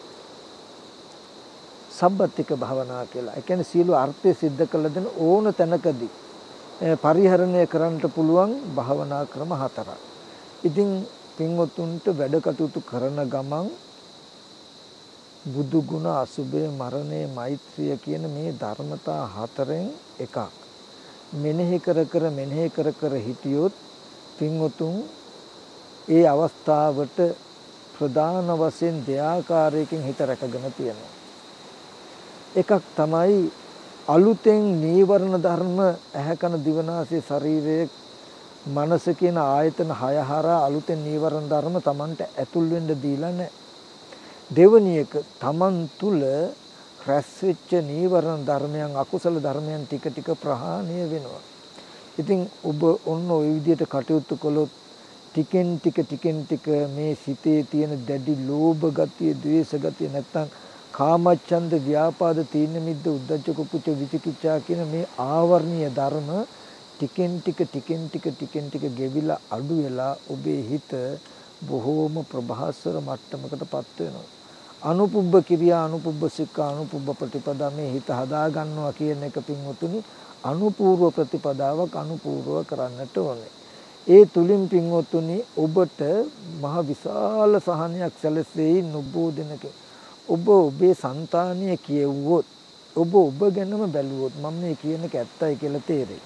සබ්බතික භාවනා කියලා. ඒ කියන්නේ සියලු අර්ථය සිද්ධ කළ දෙන ඕන තැනකදී පරිහරණය කරන්නට පුළුවන් භාවනා ක්‍රම හතරක්. ඉතින් පින්වතුන්ට වැඩ කටයුතු කරන ගමන් බුදු ගුණ අසුභය මරණය මෛත්‍රිය කියන මේ ධර්මතා හතරෙන් එකක් මෙනෙහි කර කර මෙනෙහි කර කර හිටියොත් පින්වතුන් ඒ අවස්ථාවට ප්‍රධාන වශයෙන් දෙආකාරයකින් හිත රැකගෙන තියෙනවා. එකක් තමයි අලුතෙන් නීවරණ ධර්ම ඇහැ කන දිවනාසය ශරීරයේ මනස කියන ආයතන හය හරහා අලුතෙන් නීවරණ ධර්ම Tamanට ඇතුල් වෙන්න දීලා නැහැ. දෙවැනි එක Taman තුල රැස් වෙච්ච නීවරණ ධර්මයන් අකුසල ධර්මයන් ටික ටික ප්‍රහාණය වෙනවා. ඉතින් ඔබ ඔන්න ওই විදිහට කටයුතු කළොත් ටිකෙන් ටික ටිකෙන් ටික මේ සිතේ තියෙන දැඩි ලෝභ ගතිය, ද්වේෂ ගතිය නැත්තම් කාමච්ඡන්ද, ව්‍යාපාද, තීන මිද්ද, උද්ධච්ච කුච්ච විචිකිච්ඡා කියන මේ ආවර්ණීය ධර්ම ටිකෙන් ටික ටිකෙන් ටික ටිකෙන් ටික ගෙවිලා අඩු වෙලා ඔබේ හිත බොහෝම ප්‍රභාස්වර මට්ටමකටපත් වෙනවා. අනුපුබ්බ කිරියා, අනුපුබ්බ සික්ඛා, අනුපුබ්බ ප්‍රතිපදා මේ හිත හදා ගන්නවා කියන එක පින්වතුනි අනුපූර්ව ප්‍රතිපදාවක් අනුපූර්ව කරන්නට ඕනේ. ඒ තුලින් පින්වතුනි ඔබට මහ විශාල සහනයක් සැලසෙයි නොබෝ දිනක. ඔබ ඔබේ సంతානිය කියවුවොත් ඔබ ඔබ ගැනම බැලුවොත් මම මේ කියන එක ඇත්තයි කියලා තේරෙයි.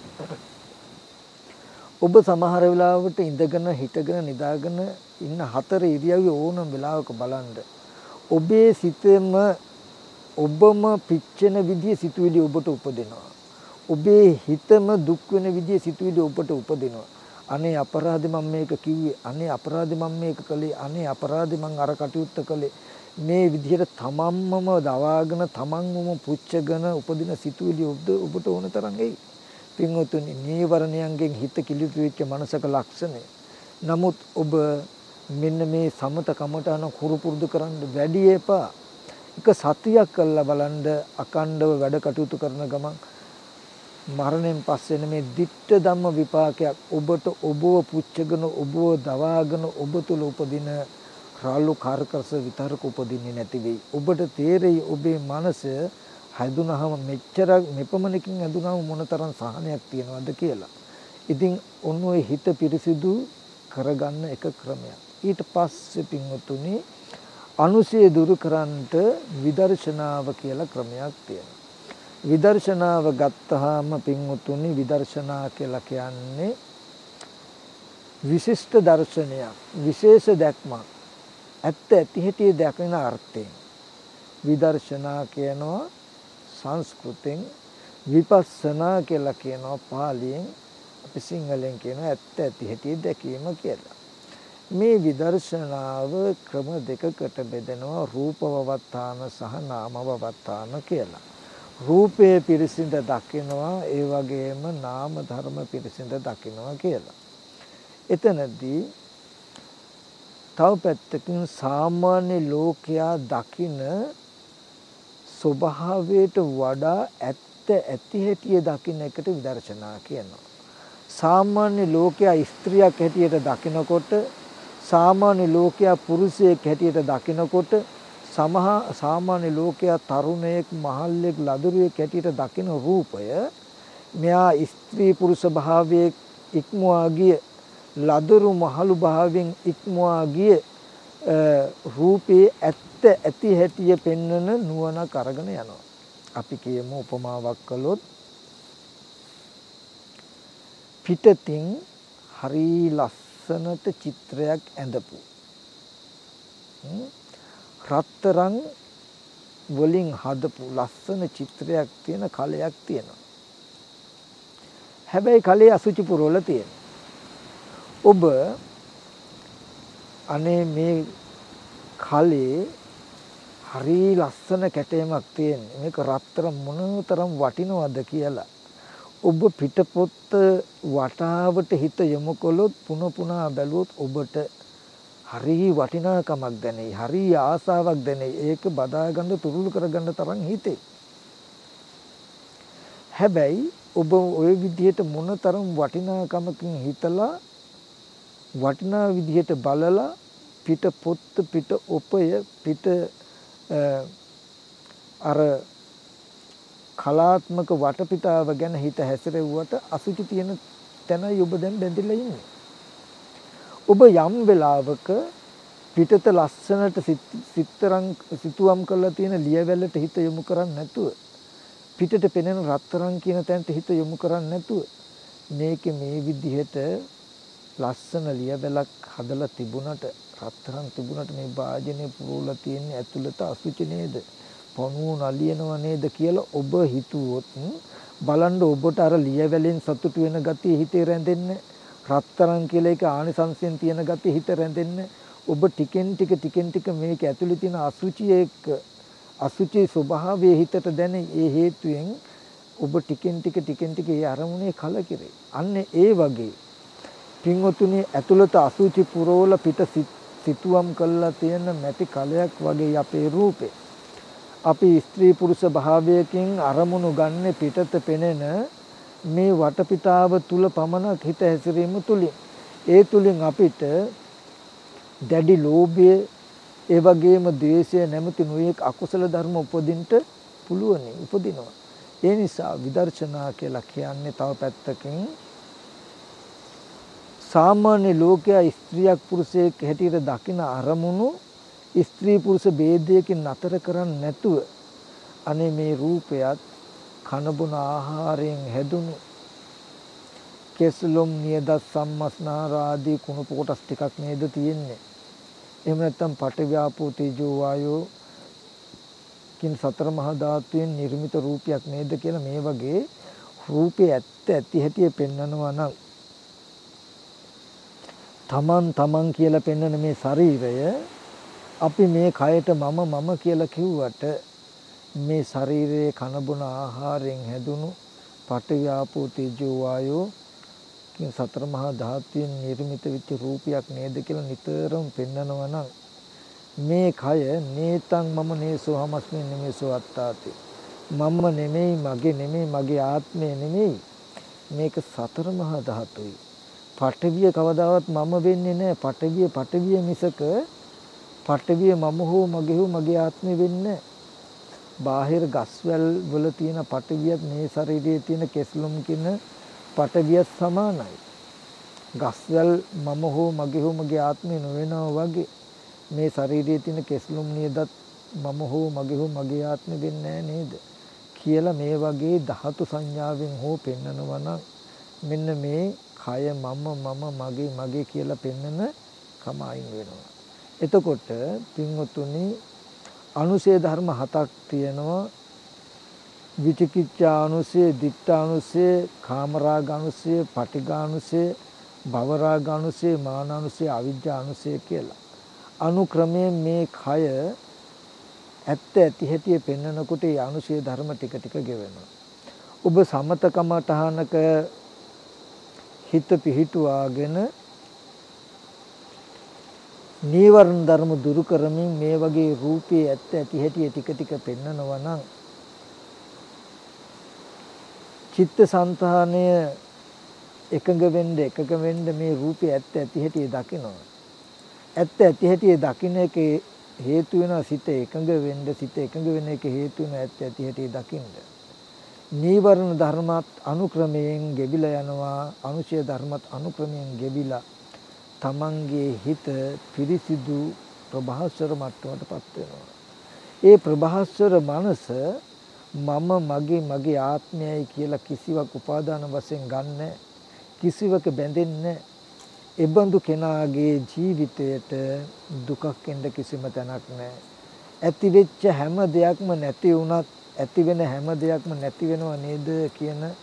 ඔබ සමහර වෙලාවට ඉඳගෙන හිටගෙන නිදාගෙන ඉන්න හතර ඉරියව්වේ ඕනම වෙලාවක බලන්න. ඔබේ සිතෙම ඔබම පිච්චෙන විදිය සිතුවිලි ඔබට උපදිනවා. ඔබේ හිතම දුක් වෙන විදිය සිතුවිලි ඔබට උපදිනවා. අනේ අපරාධේ මම මේක කිව්වේ. අනේ අපරාධේ මම මේක කළේ. අනේ අපරාධේ මම අර කටයුත්ත කළේ. මේ විදිහට තමන්මම දවාගෙන තමන්මම පුච්චගෙන උපදින සිතුවිලි ඔබට ඕන තරම් එයි. පින්වතුනි නීවරණයන්ගෙන් හිත කිලිටු වෙච්ච මනසක ලක්ෂණය. නමුත් ඔබ මෙන්න මේ සමත කමටහන කුරු පුරුදු කරන්න වැඩි එපා. එක සතියක් කරලා බලන්න අකණ්ඩව වැඩ කටයුතු කරන ගමන් මරණයෙන් පස්සේ මේ ditta ධම්ම විපාකයක් ඔබට ඔබව පුච්චගෙන ඔබව දවාගෙන ඔබ තුල උපදින රාලු කාර්කස විතරක උපදින්නේ නැති වෙයි. ඔබට තේරෙයි ඔබේ මනස හැදුනහම මෙච්චර මෙපමණකින් හැදුනහම මොනතරම් සහනයක් තියනවද කියලා. ඉතින් ඔන්න ඔය හිත පිරිසිදු කරගන්න එක ක්‍රමයක්. ඊට පස්සේ පින්වතුනි අනුසය දුරු කරන්නට විදර්ශනාව කියලා ක්‍රමයක් තියෙනවා. විදර්ශනාව ගත්තාම පින්වතුනි විදර්ශනා කියලා කියන්නේ විශිෂ්ට දර්ශනයක්, විශේෂ දැක්මක්. ඇත්ත ඇති හැටි දැකෙන අර්ථයෙන් විදර්ශනා කියනවා සංස්කෘතෙන්, විපස්සනා කියලා කියනවා පාලියෙන්, අපි සිංහලෙන් කියනවා ඇත්ත ඇති හැටි දැකීම කියලා. මේ විදර්ශනාව ක්‍රම දෙකකට බෙදෙනවා රූපවවත්තාන සහ නාමවවත්තාන කියලා. රූපේ පිරිසිඳ දකිනවා ඒ වගේම නාම ධර්ම පිරිසිඳ දකිනවා කියලා. එතනදී තව පැත්තකින් සාමාන්‍ය ලෝකයා දකින ස්වභාවයට වඩා ඇත්ත ඇති හැටි දකින්න එකට විදර්ශනා කියනවා. සාමාන්‍ය ලෝකයා ස්ත්‍රියක් හැටියට දකිනකොට, සාමාන්‍ය ලෝකයා පුරුෂයෙක් හැටියට දකිනකොට, සමහා සාමාන්‍ය ලෝකයා තරුණයෙක්, මහල්ලෙක්, ලදරුවෙක් හැටියට දකින රූපය මෙයා ස්ත්‍රී පුරුෂ භාවයේ ඉක්මවා ගිය, ලදරු මහලු භාවයෙන් ඉක්මවා ගිය රූපේ ඇත්ත ඇති හැටි පෙන්වන නුවණක් අරගෙන යනවා. අපි කියමු උපමාවක් කළොත් පිටතින් හරි ලස්සනට චිත්‍රයක් ඇඳපු රත්තරන් වලින් හදපු ලස්සන චිත්‍රයක් තියෙන කලයක් තියෙනවා. හැබැයි කලේ අසුචි පුරවල තියෙන. ඔබ අනේ මේ කලේ හරි ලස්සන කැටයමක් තියෙන. මේක රත්තරන් මොනතරම් වටිනවද කියලා. ඔබ පිටපොත්ත වටාවට හිත යොමු කළොත් පුන පුනා බැලුවොත් ඔබට හරි වටිනාකමක් දැනේ. හරි ආසාවක් දැනේ. ඒක බදා ගන්න තුරුළු කරගන්න තරම් හිතේ. හැබැයි ඔබ ওই විදිහට මොනතරම් වටිනාකමකින් හිතලා වටිනා විදිහට බලලා පිට පොත්ත පිට ඔපය පිට අර කලාත්මක වටපිටාව ගැන හිත හැසිරෙව්වට අසුචි තියෙන තැනයි ඔබ දැන් බැඳිලා ඉන්නේ. ඔබ යම් වෙලාවක පිටත ලස්සනට සිත්තරම් සිතුවම් කරලා තියෙන ලියවැල්ලට හිත යොමු කරන්නේ නැතුව පිටට පෙනෙන රත්තරන් කියන තැනට හිත යොමු කරන්නේ නැතුව මේක මේ විදිහට ලස්සන ලියවැලක් හදලා තිබුණට රත්තරන් තිබුණට මේ වාජනේ පුරවලා තියෙන ඇතුළත අසුචි නේද? පණුව නලියනව නේද කියලා ඔබ හිතුවොත් බලන්න ඔබට අර ලියවැලෙන් සතුටු වෙන ගතිය හිතේ රැඳෙන්නේ රත්තරන් කියලා එක ආනිසංසයෙන් තියෙන ගතිය හිත රැඳෙන්නේ ඔබ ටිකෙන් ටික ටිකෙන් ටික මේක ඇතුළේ තියෙන අසුචි එක්ක අසුචි ස්වභාවයේ හිතට දැනෙන ඒ හේතුවෙන් ඔබ ටිකෙන් ටික ටිකෙන් ටික ඒ අරමුණේ කලකිරේ. අන්න ඒ වගේ පින්වතුනි ඇතුළත අසුචි පුරවල පිට සිතුවම් කළා තියෙන මැටි කලයක් වගේ අපේ රූපේ. අපි ස්ත්‍රී පුරුෂ භාවයකින් අරමුණු ගන්න පිටත පෙනෙන මේ වටපිටාව තුල පමණක් හිත හැසිරීම තුලින් ඒ තුලින් අපිට දැඩි ලෝභය ඒ වගේම ද්වේෂය නැමැති නොයෙක් අකුසල ධර්ම උපදින්න පුළුවන් උපදිනවා. ඒ නිසා විදර්ශනා කියලා කියන්නේ තව පැත්තකින් සාමාන්‍ය ලෝකයා ස්ත්‍රියක් පුරුෂයෙක් හැටියට දකින අරමුණු ස්ත්‍රී පුරුෂ ભેදයකින් නතර කරන්නේ නැතුව අනේ මේ රූපයත් කනබුන ආහාරයෙන් හැදුණු කෙස්ලොම් නියද සම්මස්නාර ආදී කුණප කොටස් ටිකක් නේද තියෙන්නේ. එහෙම නැත්නම් පඨව්‍යාපෝ තේජෝ වායෝ කින් සතර මහා ධාතුයෙන් නිර්මිත රූපයක් නේද කියලා මේ වගේ රූපේ ඇත්ත ඇති හැටි පෙන්වනවා නම් තමන් තමන් කියලා පෙන්වන මේ ශරීරය අපි මේ කයට මම මම කියලා කිව්වට මේ ශරීරයේ කනබුන ආහාරයෙන් හැදුණු පඨව්‍යාපෝ තේජෝ වායෝ කින් සතර මහා ධාතුයෙන් නිර්මිත වෙච්ච රූපයක් නේද කියලා නිතරම පෙන්වනවා නම් මේ කය නේතං මම නේසෝ හමස්මි නෙමෙසෝ අත්තාති මම නෙමෙයි මගේ නෙමෙයි මගේ ආත්මය නෙමෙයි මේක සතර මහා ධාතුයි. පඨවිය කවදාවත් මම වෙන්නේ නැහැ. පඨවිය පඨවිය මිසක පඨවිය මම හෝ මගේ හෝ මගේ ආත්මය වෙන්නේ නැහැ. බාහිර ගස්වැල් වල තියෙන පඨවියත් මේ ශරීරයේ තියෙන කෙස්ලොම් කියන පඨවියත් සමානයි. ගස්වැල් මම හෝ මගේ හෝ මගේ ආත්මය නොවෙනවා වගේ මේ ශරීරයේ තියෙන කෙස්ලොම් නියදත් මම හෝ මගේ හෝ මගේ ආත්මය වෙන්නේ නැහැ නේද කියලා මේ වගේ ධාතු සංඥාවෙන් හෝ පෙන්නනවා නම් මෙන්න මේ කය මම මම මගේ මගේ කියලා පෙන්නන කම අයින් වෙනවා. එතකොට පින්වතුනි අනුශේ ධර්ම හතක් තියෙනවා. විචිකිච්ඡා අනුශේ, දිට්ඨා අනුශේ, කාමරාග අනුශේ, පටිඝා අනුශේ, භවරාග අනුශේ, මාන අනුශේ, අවිජ්ජා අනුශේ කියලා. අනුක්‍රමයෙන් මේ කය ඇත්ත ඇති හැටි පෙන්වනකොට ඒ අනුශේ ධර්ම ටික ටික ගෙවෙනවා. ඔබ සමතකමඨහනක හිත පිහිටුවාගෙන නීවරණ ධර්ම දුරු කරමින් මේ වගේ රූපේ ඇත්ත ඇති හැටි ටික ටික පෙන්නනවා නම් චිත්තසංතානය එකඟ වෙන්න එකඟ වෙන්න මේ රූපේ ඇත්ත ඇති හැටි දකිනවා. ඇත්ත ඇති හැටි දකින්න එක හේතු වෙනවා සිත එකඟ වෙන්න, සිත එකඟ වෙන එක හේතු වෙනවා ඇත්ත ඇති හැටි දකින්න. නීවරණ ධර්මات අනුක්‍රමයෙන් ගෙවිලා යනවා. අනුශය ධර්මات අනුක්‍රමයෙන් ගෙවිලා තමන්ගේ හිත පිරිසිදු ප්‍රභාස්වර මට්ටමටපත් වෙනවා. ඒ ප්‍රභාස්වර මනස මම මගේ මගේ ආත්මයයි කියලා කිසිවක් උපාදාන වශයෙන් ගන්න, කිසිවක බැඳෙන්නේ. එබඳු කෙනාගේ ජීවිතයට දුකක් එන්න කිසිම තැනක් නැහැ. ඇති වෙච්ච හැම දෙයක්ම නැති වුණත් ඇති වෙන හැම දෙයක්ම නැති වෙනව නේද කියන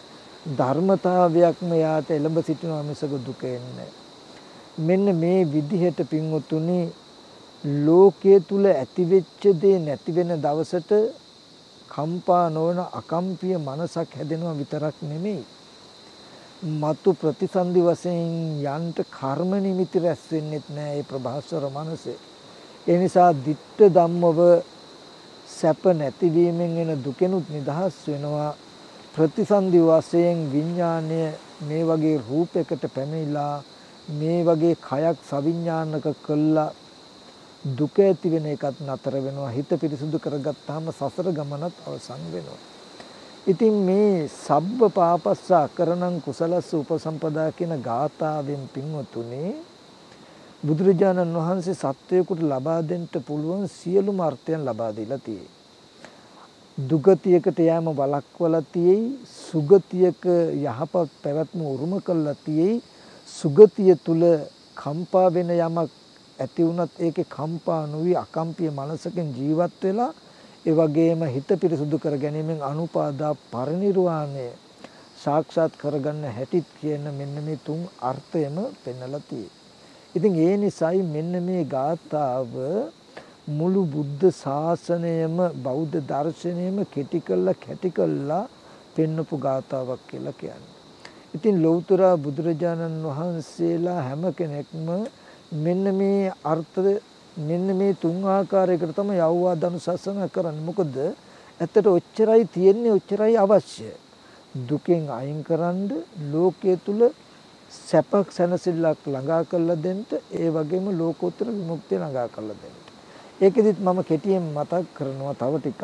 ධර්මතාවයක්ම යාට එළඹ සිටිනවා මිසක දුක එන්නේ. මෙන්න මේ විදිහට පින්වතුනි ලෝකයේ තුල ඇතිවෙච්ච දේ නැති වෙන දවසට කම්පා නොවන අකම්පිය මනසක් හැදෙනවා විතරක් නෙමෙයි. මතු ප්‍රතිසන්දි වශයෙන් යන්ට කර්ම නිමිති රැස් වෙන්නෙත් නෑ ඒ ප්‍රභාස්වර මනසේ. ඒ නිසා ditta ධම්මව සැප නැතිවීමෙන් එන දුකෙනුත් නිදහස් වෙනවා. ප්‍රතිසන්දි වශයෙන් විඥාණය මේ වගේ රූපයකට පැමිණිලා මේ වගේ කයක් සවිඥානික කළා දුක ඇති වෙන එකත් නතර වෙනවා. හිත පිරිසුදු කරගත්තාම සසර ගමනත් අවසන් වෙනවා. ඉතින් මේ සබ්බ පාපස්ස අකරණං කුසලස්ස උපසම්පදා කියන ගාථාවෙන් පින්වතුනි බුදුරජාණන් වහන්සේ සත්වයෙකුට ලබා දෙන්න පුළුවන් සියලුම අර්ථයන් ලබා දීලා තියෙයි. දුගතියකට යෑම වළක්වලා තියෙයි, සුගතියක යහපත් පැවැත්ම උරුම කළා තියෙයි. සුගතිය තුල කම්පා වෙන යමක් ඇති වුණත් ඒකේ කම්පා නොවි අකම්පිය මනසකින් ජීවත් වෙලා ඒ වගේම හිත පිරිසුදු කර ගැනීමෙන් අනුපාදා පරිනිර්වාණය සාක්ෂාත් කරගන්න හැටිත් කියන මෙන්න මේ තුන් අර්ථයම පෙන්වලා තියෙයි. ඉතින් ඒ නිසායි මෙන්න මේ ගාථාව මුළු බුද්ධ ශාසනයම බෞද්ධ දර්ශනයම කෙටි කළා කැටි කළා පෙන්වපු ගාථාවක් කියලා කියන්නේ. ඉතින් ලෞතර බුදුරජාණන් වහන්සේලා හැම කෙනෙක්ම මෙන්න මේ අර්ථ මෙන්න මේ තුන් ආකාරයකට තමයි අවවාද අනුශාසන කරන්නේ. මොකද ඇත්තට ඔච්චරයි තියෙන්නේ, ඔච්චරයි අවශ්‍ය. දුකෙන් අයින් කරන්න ලෝකයේ තුල සැපක් සැනසෙල්ලක් ළඟා කරලා දෙන්න, ඒ වගේම ලෝකෝත්තර විමුක්තිය ළඟා කරලා දෙන්න. ඒකෙදිත් මම කෙටියෙන් මතක් කරනවා තව ටිකක්.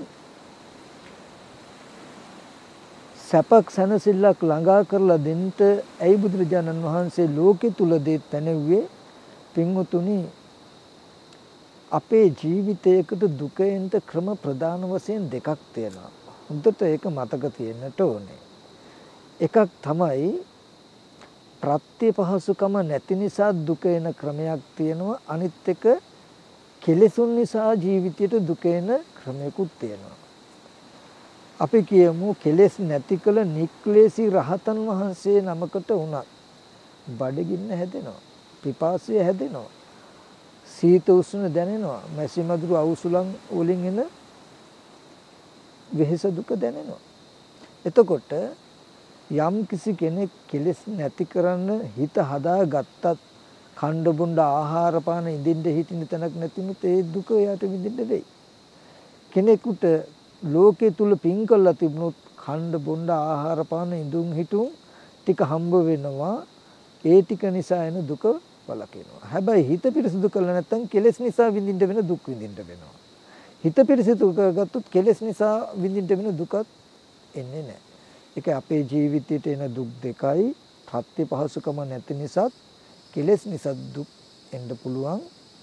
සැපක් සැනසෙල්ලක් ළඟා කරලා දෙන්න ඇයි බුදුරජාණන් වහන්සේ ලෝකෙ තුල දේ පැනෙව්වේ? පින්වතුනි අපේ ජීවිතයකට දුක එන්න ක්‍රම ප්‍රධාන වශයෙන් දෙකක් තියෙනවා. හොඳට ඒක මතක තියෙන්නට ඕනේ. එකක් තමයි ප්‍රත්‍ය පහසුකම නැති නිසා දුක එන ක්‍රමයක් තියෙනවා. අනිත් එක කෙලෙසුන් නිසා ජීවිතයට දුක එන ක්‍රමයකුත් තියෙනවා. අපි කියමු කෙලෙස් නැති කළ නික්ලේශී රහතන් වහන්සේ නමකට වුණත් බඩගින්න හැදෙනවා, පිපාසය හැදෙනවා, සීත උෂ්ණ දැනෙනවා, මැසි මදුරු අවුසුලන් වලින් එන වෙහෙස දුක දැනෙනවා. එතකොට යම් කිසි කෙනෙක් කෙලෙස් නැති කරන්න හිත හදාගත්තත් කණ්ඩ බොණ්ඩ ආහාර පාන ඉඳින්න හිටින්න තැනක් නැතිනොත් ඒ දුක එයාට විඳින්න වෙයි. කෙනෙකුට ලෝකේ තුල පින් කළා තිබුණොත් කණ්ඩ බොණ්ඩ ආහාර පාන ඉඳුන් හිටුන් ටික හම්බ වෙනවා. ඒ ටික නිසා එන දුක වළකිනවා. හැබැයි හිත පිරිසිදු කරලා නැත්නම් කෙලෙස් නිසා විඳින්න වෙන දුක් විඳින්න වෙනවා. හිත පිරිසිදු කරගත්තොත් කෙලෙස් නිසා විඳින්න වෙන දුකත් එන්නේ නැහැ. ඒක අපේ ජීවිතයට එන දුක් දෙකයි. ප්‍රත්‍ය පහසුකම නැති නිසා කෙලෙස් නිසා දුක් එන්න පුළුවන්.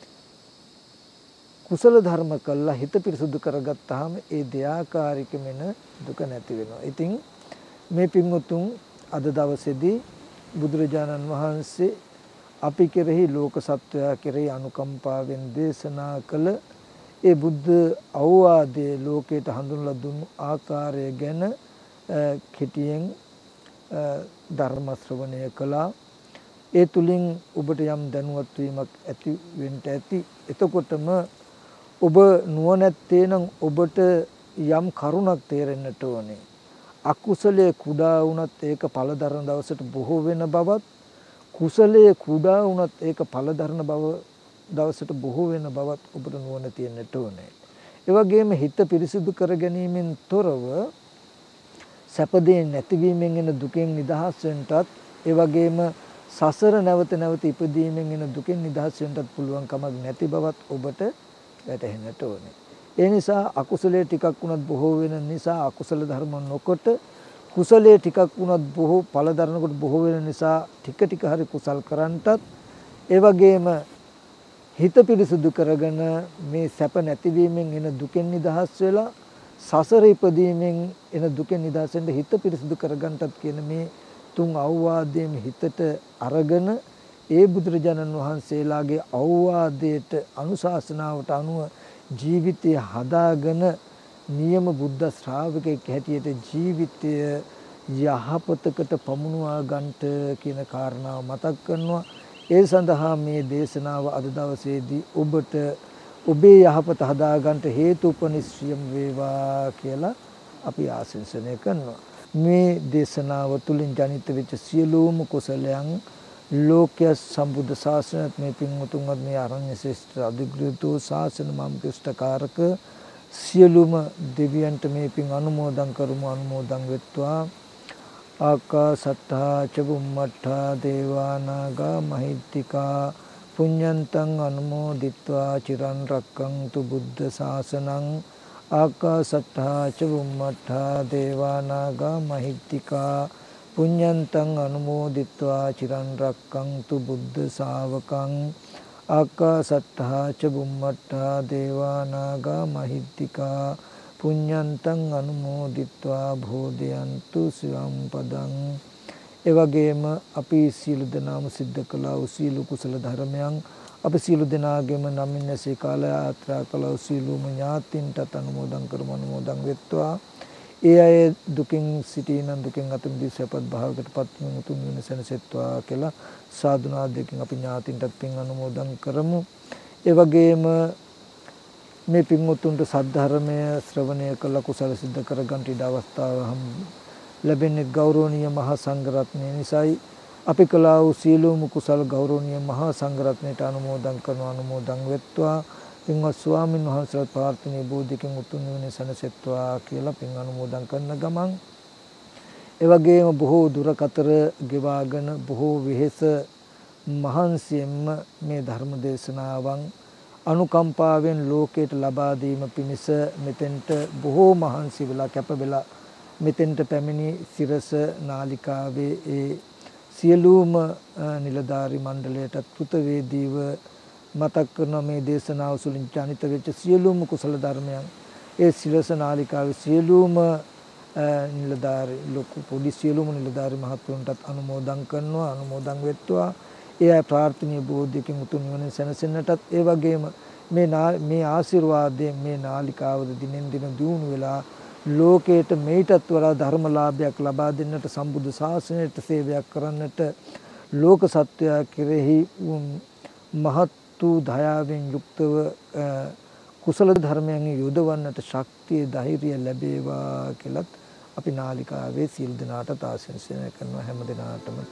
කුසල ධර්ම කළා හිත පිරිසුදු කරගත්තාම ඒ දෙආකාරිකම එන දුක නැති වෙනවා. ඉතින් මේ පින්වතුන් අද දවසේදී බුදුරජාණන් වහන්සේ අපි කෙරෙහි ලෝක සත්වයා කෙරෙහි අනුකම්පාවෙන් දේශනා කළ ඒ බුද්ධ අවවාදයේ ලෝකයට හඳුන්වලා දුන්නු ආකාරය ගැන කෙටියෙන් ධර්ම ශ්‍රවණය කළා. ඒ තුලින් ඔබට යම් දැනුවත් වීමක් ඇති වෙන්න ඇති. එතකොටම ඔබ නුවණැත්තේ නම් ඔබට යම් කරුණක් තේරෙන්නට ඕනේ. අකුසලයේ කුඩා වුණත් ඒක පළදරන දවසට බොහෝ වෙන බවත්, කුසලයේ කුඩා වුණත් ඒක පළදරන බව දවසට බොහෝ වෙන බවත් ඔබට නුවණ තියෙන්නට ඕනේ. ඒ වගේම හිත පිරිසිදු කර ගැනීමෙන් තොරව සැපදේ නැතිවීමෙන් එන දුකෙන් නිදහස් වෙන්නටත්, ඒ වගේම සසර නැවත නැවත ඉපදීමෙන් එන දුකෙන් නිදහස් වෙන්නටත් පුළුවන් කමක් නැති බවත් ඔබට වැටහෙන්නට ඕනේ. ඒ නිසා අකුසලයේ ටිකක් වුණත් බොහෝ වෙන නිසා අකුසල ධර්ම නොකොට, කුසලයේ ටිකක් වුණත් බොහෝ ඵල දරනකොට බොහෝ වෙන නිසා ටික ටික හරි කුසල් කරන්ටත්, ඒ වගේම හිත පිරිසුදු කරගෙන මේ සැප නැතිවීමෙන් එන දුකෙන් නිදහස් වෙලා සසර ඉපදීමෙන් එන දුකෙන් නිදහස් වෙන්න හිත පිරිසුදු කරගන්නටත් කියන මේ තුන් අවවාදයෙන් හිතට අරගෙන ඒ බුදුරජාණන් වහන්සේලාගේ අවවාදයට අනුශාසනාවට අනුව ජීවිතය හදාගෙන නියම බුද්ධ ශ්‍රාවකෙක් හැටියට ජීවිතය යහපතකට පමුණුවා ගන්නට කියන කාරණාව මතක් කරනවා. ඒ සඳහා මේ දේශනාව අද දවසේදී ඔබට ඔබේ යහපත හදාගන්නට හේතුපනිශ්‍රියම් වේවා කියලා අපි ආශිර්වාදනය කරනවා. මේ දේශනාව තුළින් ජනිත වෙච්ච සියලුම කුසලයන් ලෝක්‍ය සම්බුද්ධ ශාසනයත් මේ පින්වතුන්වත් මේ අරණ්‍ය ශ්‍රේෂ්ඨ අධිග්‍රහිතෝ ශාසන මම් කුෂ්ඨකාරක සියලුම දෙවියන්ට මේ පින් අනුමෝදන් කරමු අනුමෝදන් වෙත්වා. ආකාසට්ඨා ච බුම්මට්ඨා දේවා නාග මහිත්‍තිකා පුඤ්ඤන්තං අනුමෝදිත්වා චිරන් රක්ඛන්තු බුද්ධ ශාසනං. ආකාසට්ඨා ච බුම්මට්ඨා දේවා නාග මහිත්‍තිකා පුඤ්ඤන්තං අනුමෝදිත්වා චිරන් රක්ඛන්තු බුද්ධ ශාවකං. ආකාසට්ඨා ච බුම්මට්ඨා දේවා නාග මහිත්‍තිකා පුඤ්ඤන්තං අනුමෝදිත්වා භෝදයන්තු සිවම් පදං. ඒ වගේම අපි සීල දනාම සිද්ධ කළා වූ සීල කුසල ධර්මයන් අපි සීල දනාගෙම නමින් නැසී කාල යාත්‍රා කළා වූ සීලුම ඥාතින්ට අනුමෝදන් කරමු අනුමෝදන් වෙත්වා. ඒ අය දුකින් සිටින දුකින් අත මිදී සපත් භාවයකටපත් වූ උතුම් වෙන සැනසෙත්වා කියලා සාදුනාදයෙන් අපි ඥාතින්ටත් පින් අනුමෝදන් කරමු. ඒ වගේම මේ පින්වතුන්ට සද්ධර්මය ශ්‍රවණය කළ කුසල සිද්ධ කරගන්න ඉඩ අවස්ථාව හම් ලැබෙන්නේ ගෞරවනීය මහා සංඝරත්නය නිසායි. අපි කළා වූ සීලෝම කුසල ගෞරවනීය මහා සංඝරත්නයට අනුමෝදන් කරන අනුමෝදන් වෙත්වා. පින්වත් ස්වාමීන් වහන්සේලා ප්‍රාර්ථනීය බෝධිකින් උතුම් නිවන සැනසෙත්වා කියලා පින් අනුමෝදන් කරන ගමන් ඒ වගේම බොහෝ දුර කතර ගෙවාගෙන බොහෝ වෙහෙස මහන්සියෙන්ම මේ ධර්ම දේශනාවන් අනුකම්පාවෙන් ලෝකයට ලබා දීම පිණිස මෙතෙන්ට බොහෝ මහන්සි වෙලා කැප වෙලා මෙතෙන්ට පැමිණි සිරස නාලිකාවේ ඒ සියලුම නිලධාරි මණ්ඩලයට කෘතවේදීව මතක් කරන මේ දේශනාව සුලින් ජනිත වෙච්ච සියලුම කුසල ධර්මයන් ඒ සිරස නාලිකාවේ සියලුම නිලධාරි ලොකු පොඩි සියලුම නිලධාරි මහත්තුන්ටත් අනුමෝදන් කරනවා අනුමෝදන් වෙත්වා. ඒ අය ප්‍රාර්ථනීය බෝධියකින් උතුම් නිවන සැනසෙන්නටත් ඒ වගේම මේ මේ ආශිර්වාදයෙන් මේ නාලිකාවද දිනෙන් දින දියුණු වෙලා ලෝකයට මේටත් වඩා ධර්මලාභයක් ලබා දෙන්නට සම්බුද්ධ ශාසනයට සේවයක් කරන්නට ලෝක සත්වයා කෙරෙහි මහත් වූ දයාවෙන් යුක්තව කුසල ධර්මයන් යොදවන්නට ශක්තිය ධෛර්යය ලැබේවා කියලත් අපි නාලිකාවේ සීල් දනාට ආශිර්වාද කරනවා හැම දිනාටම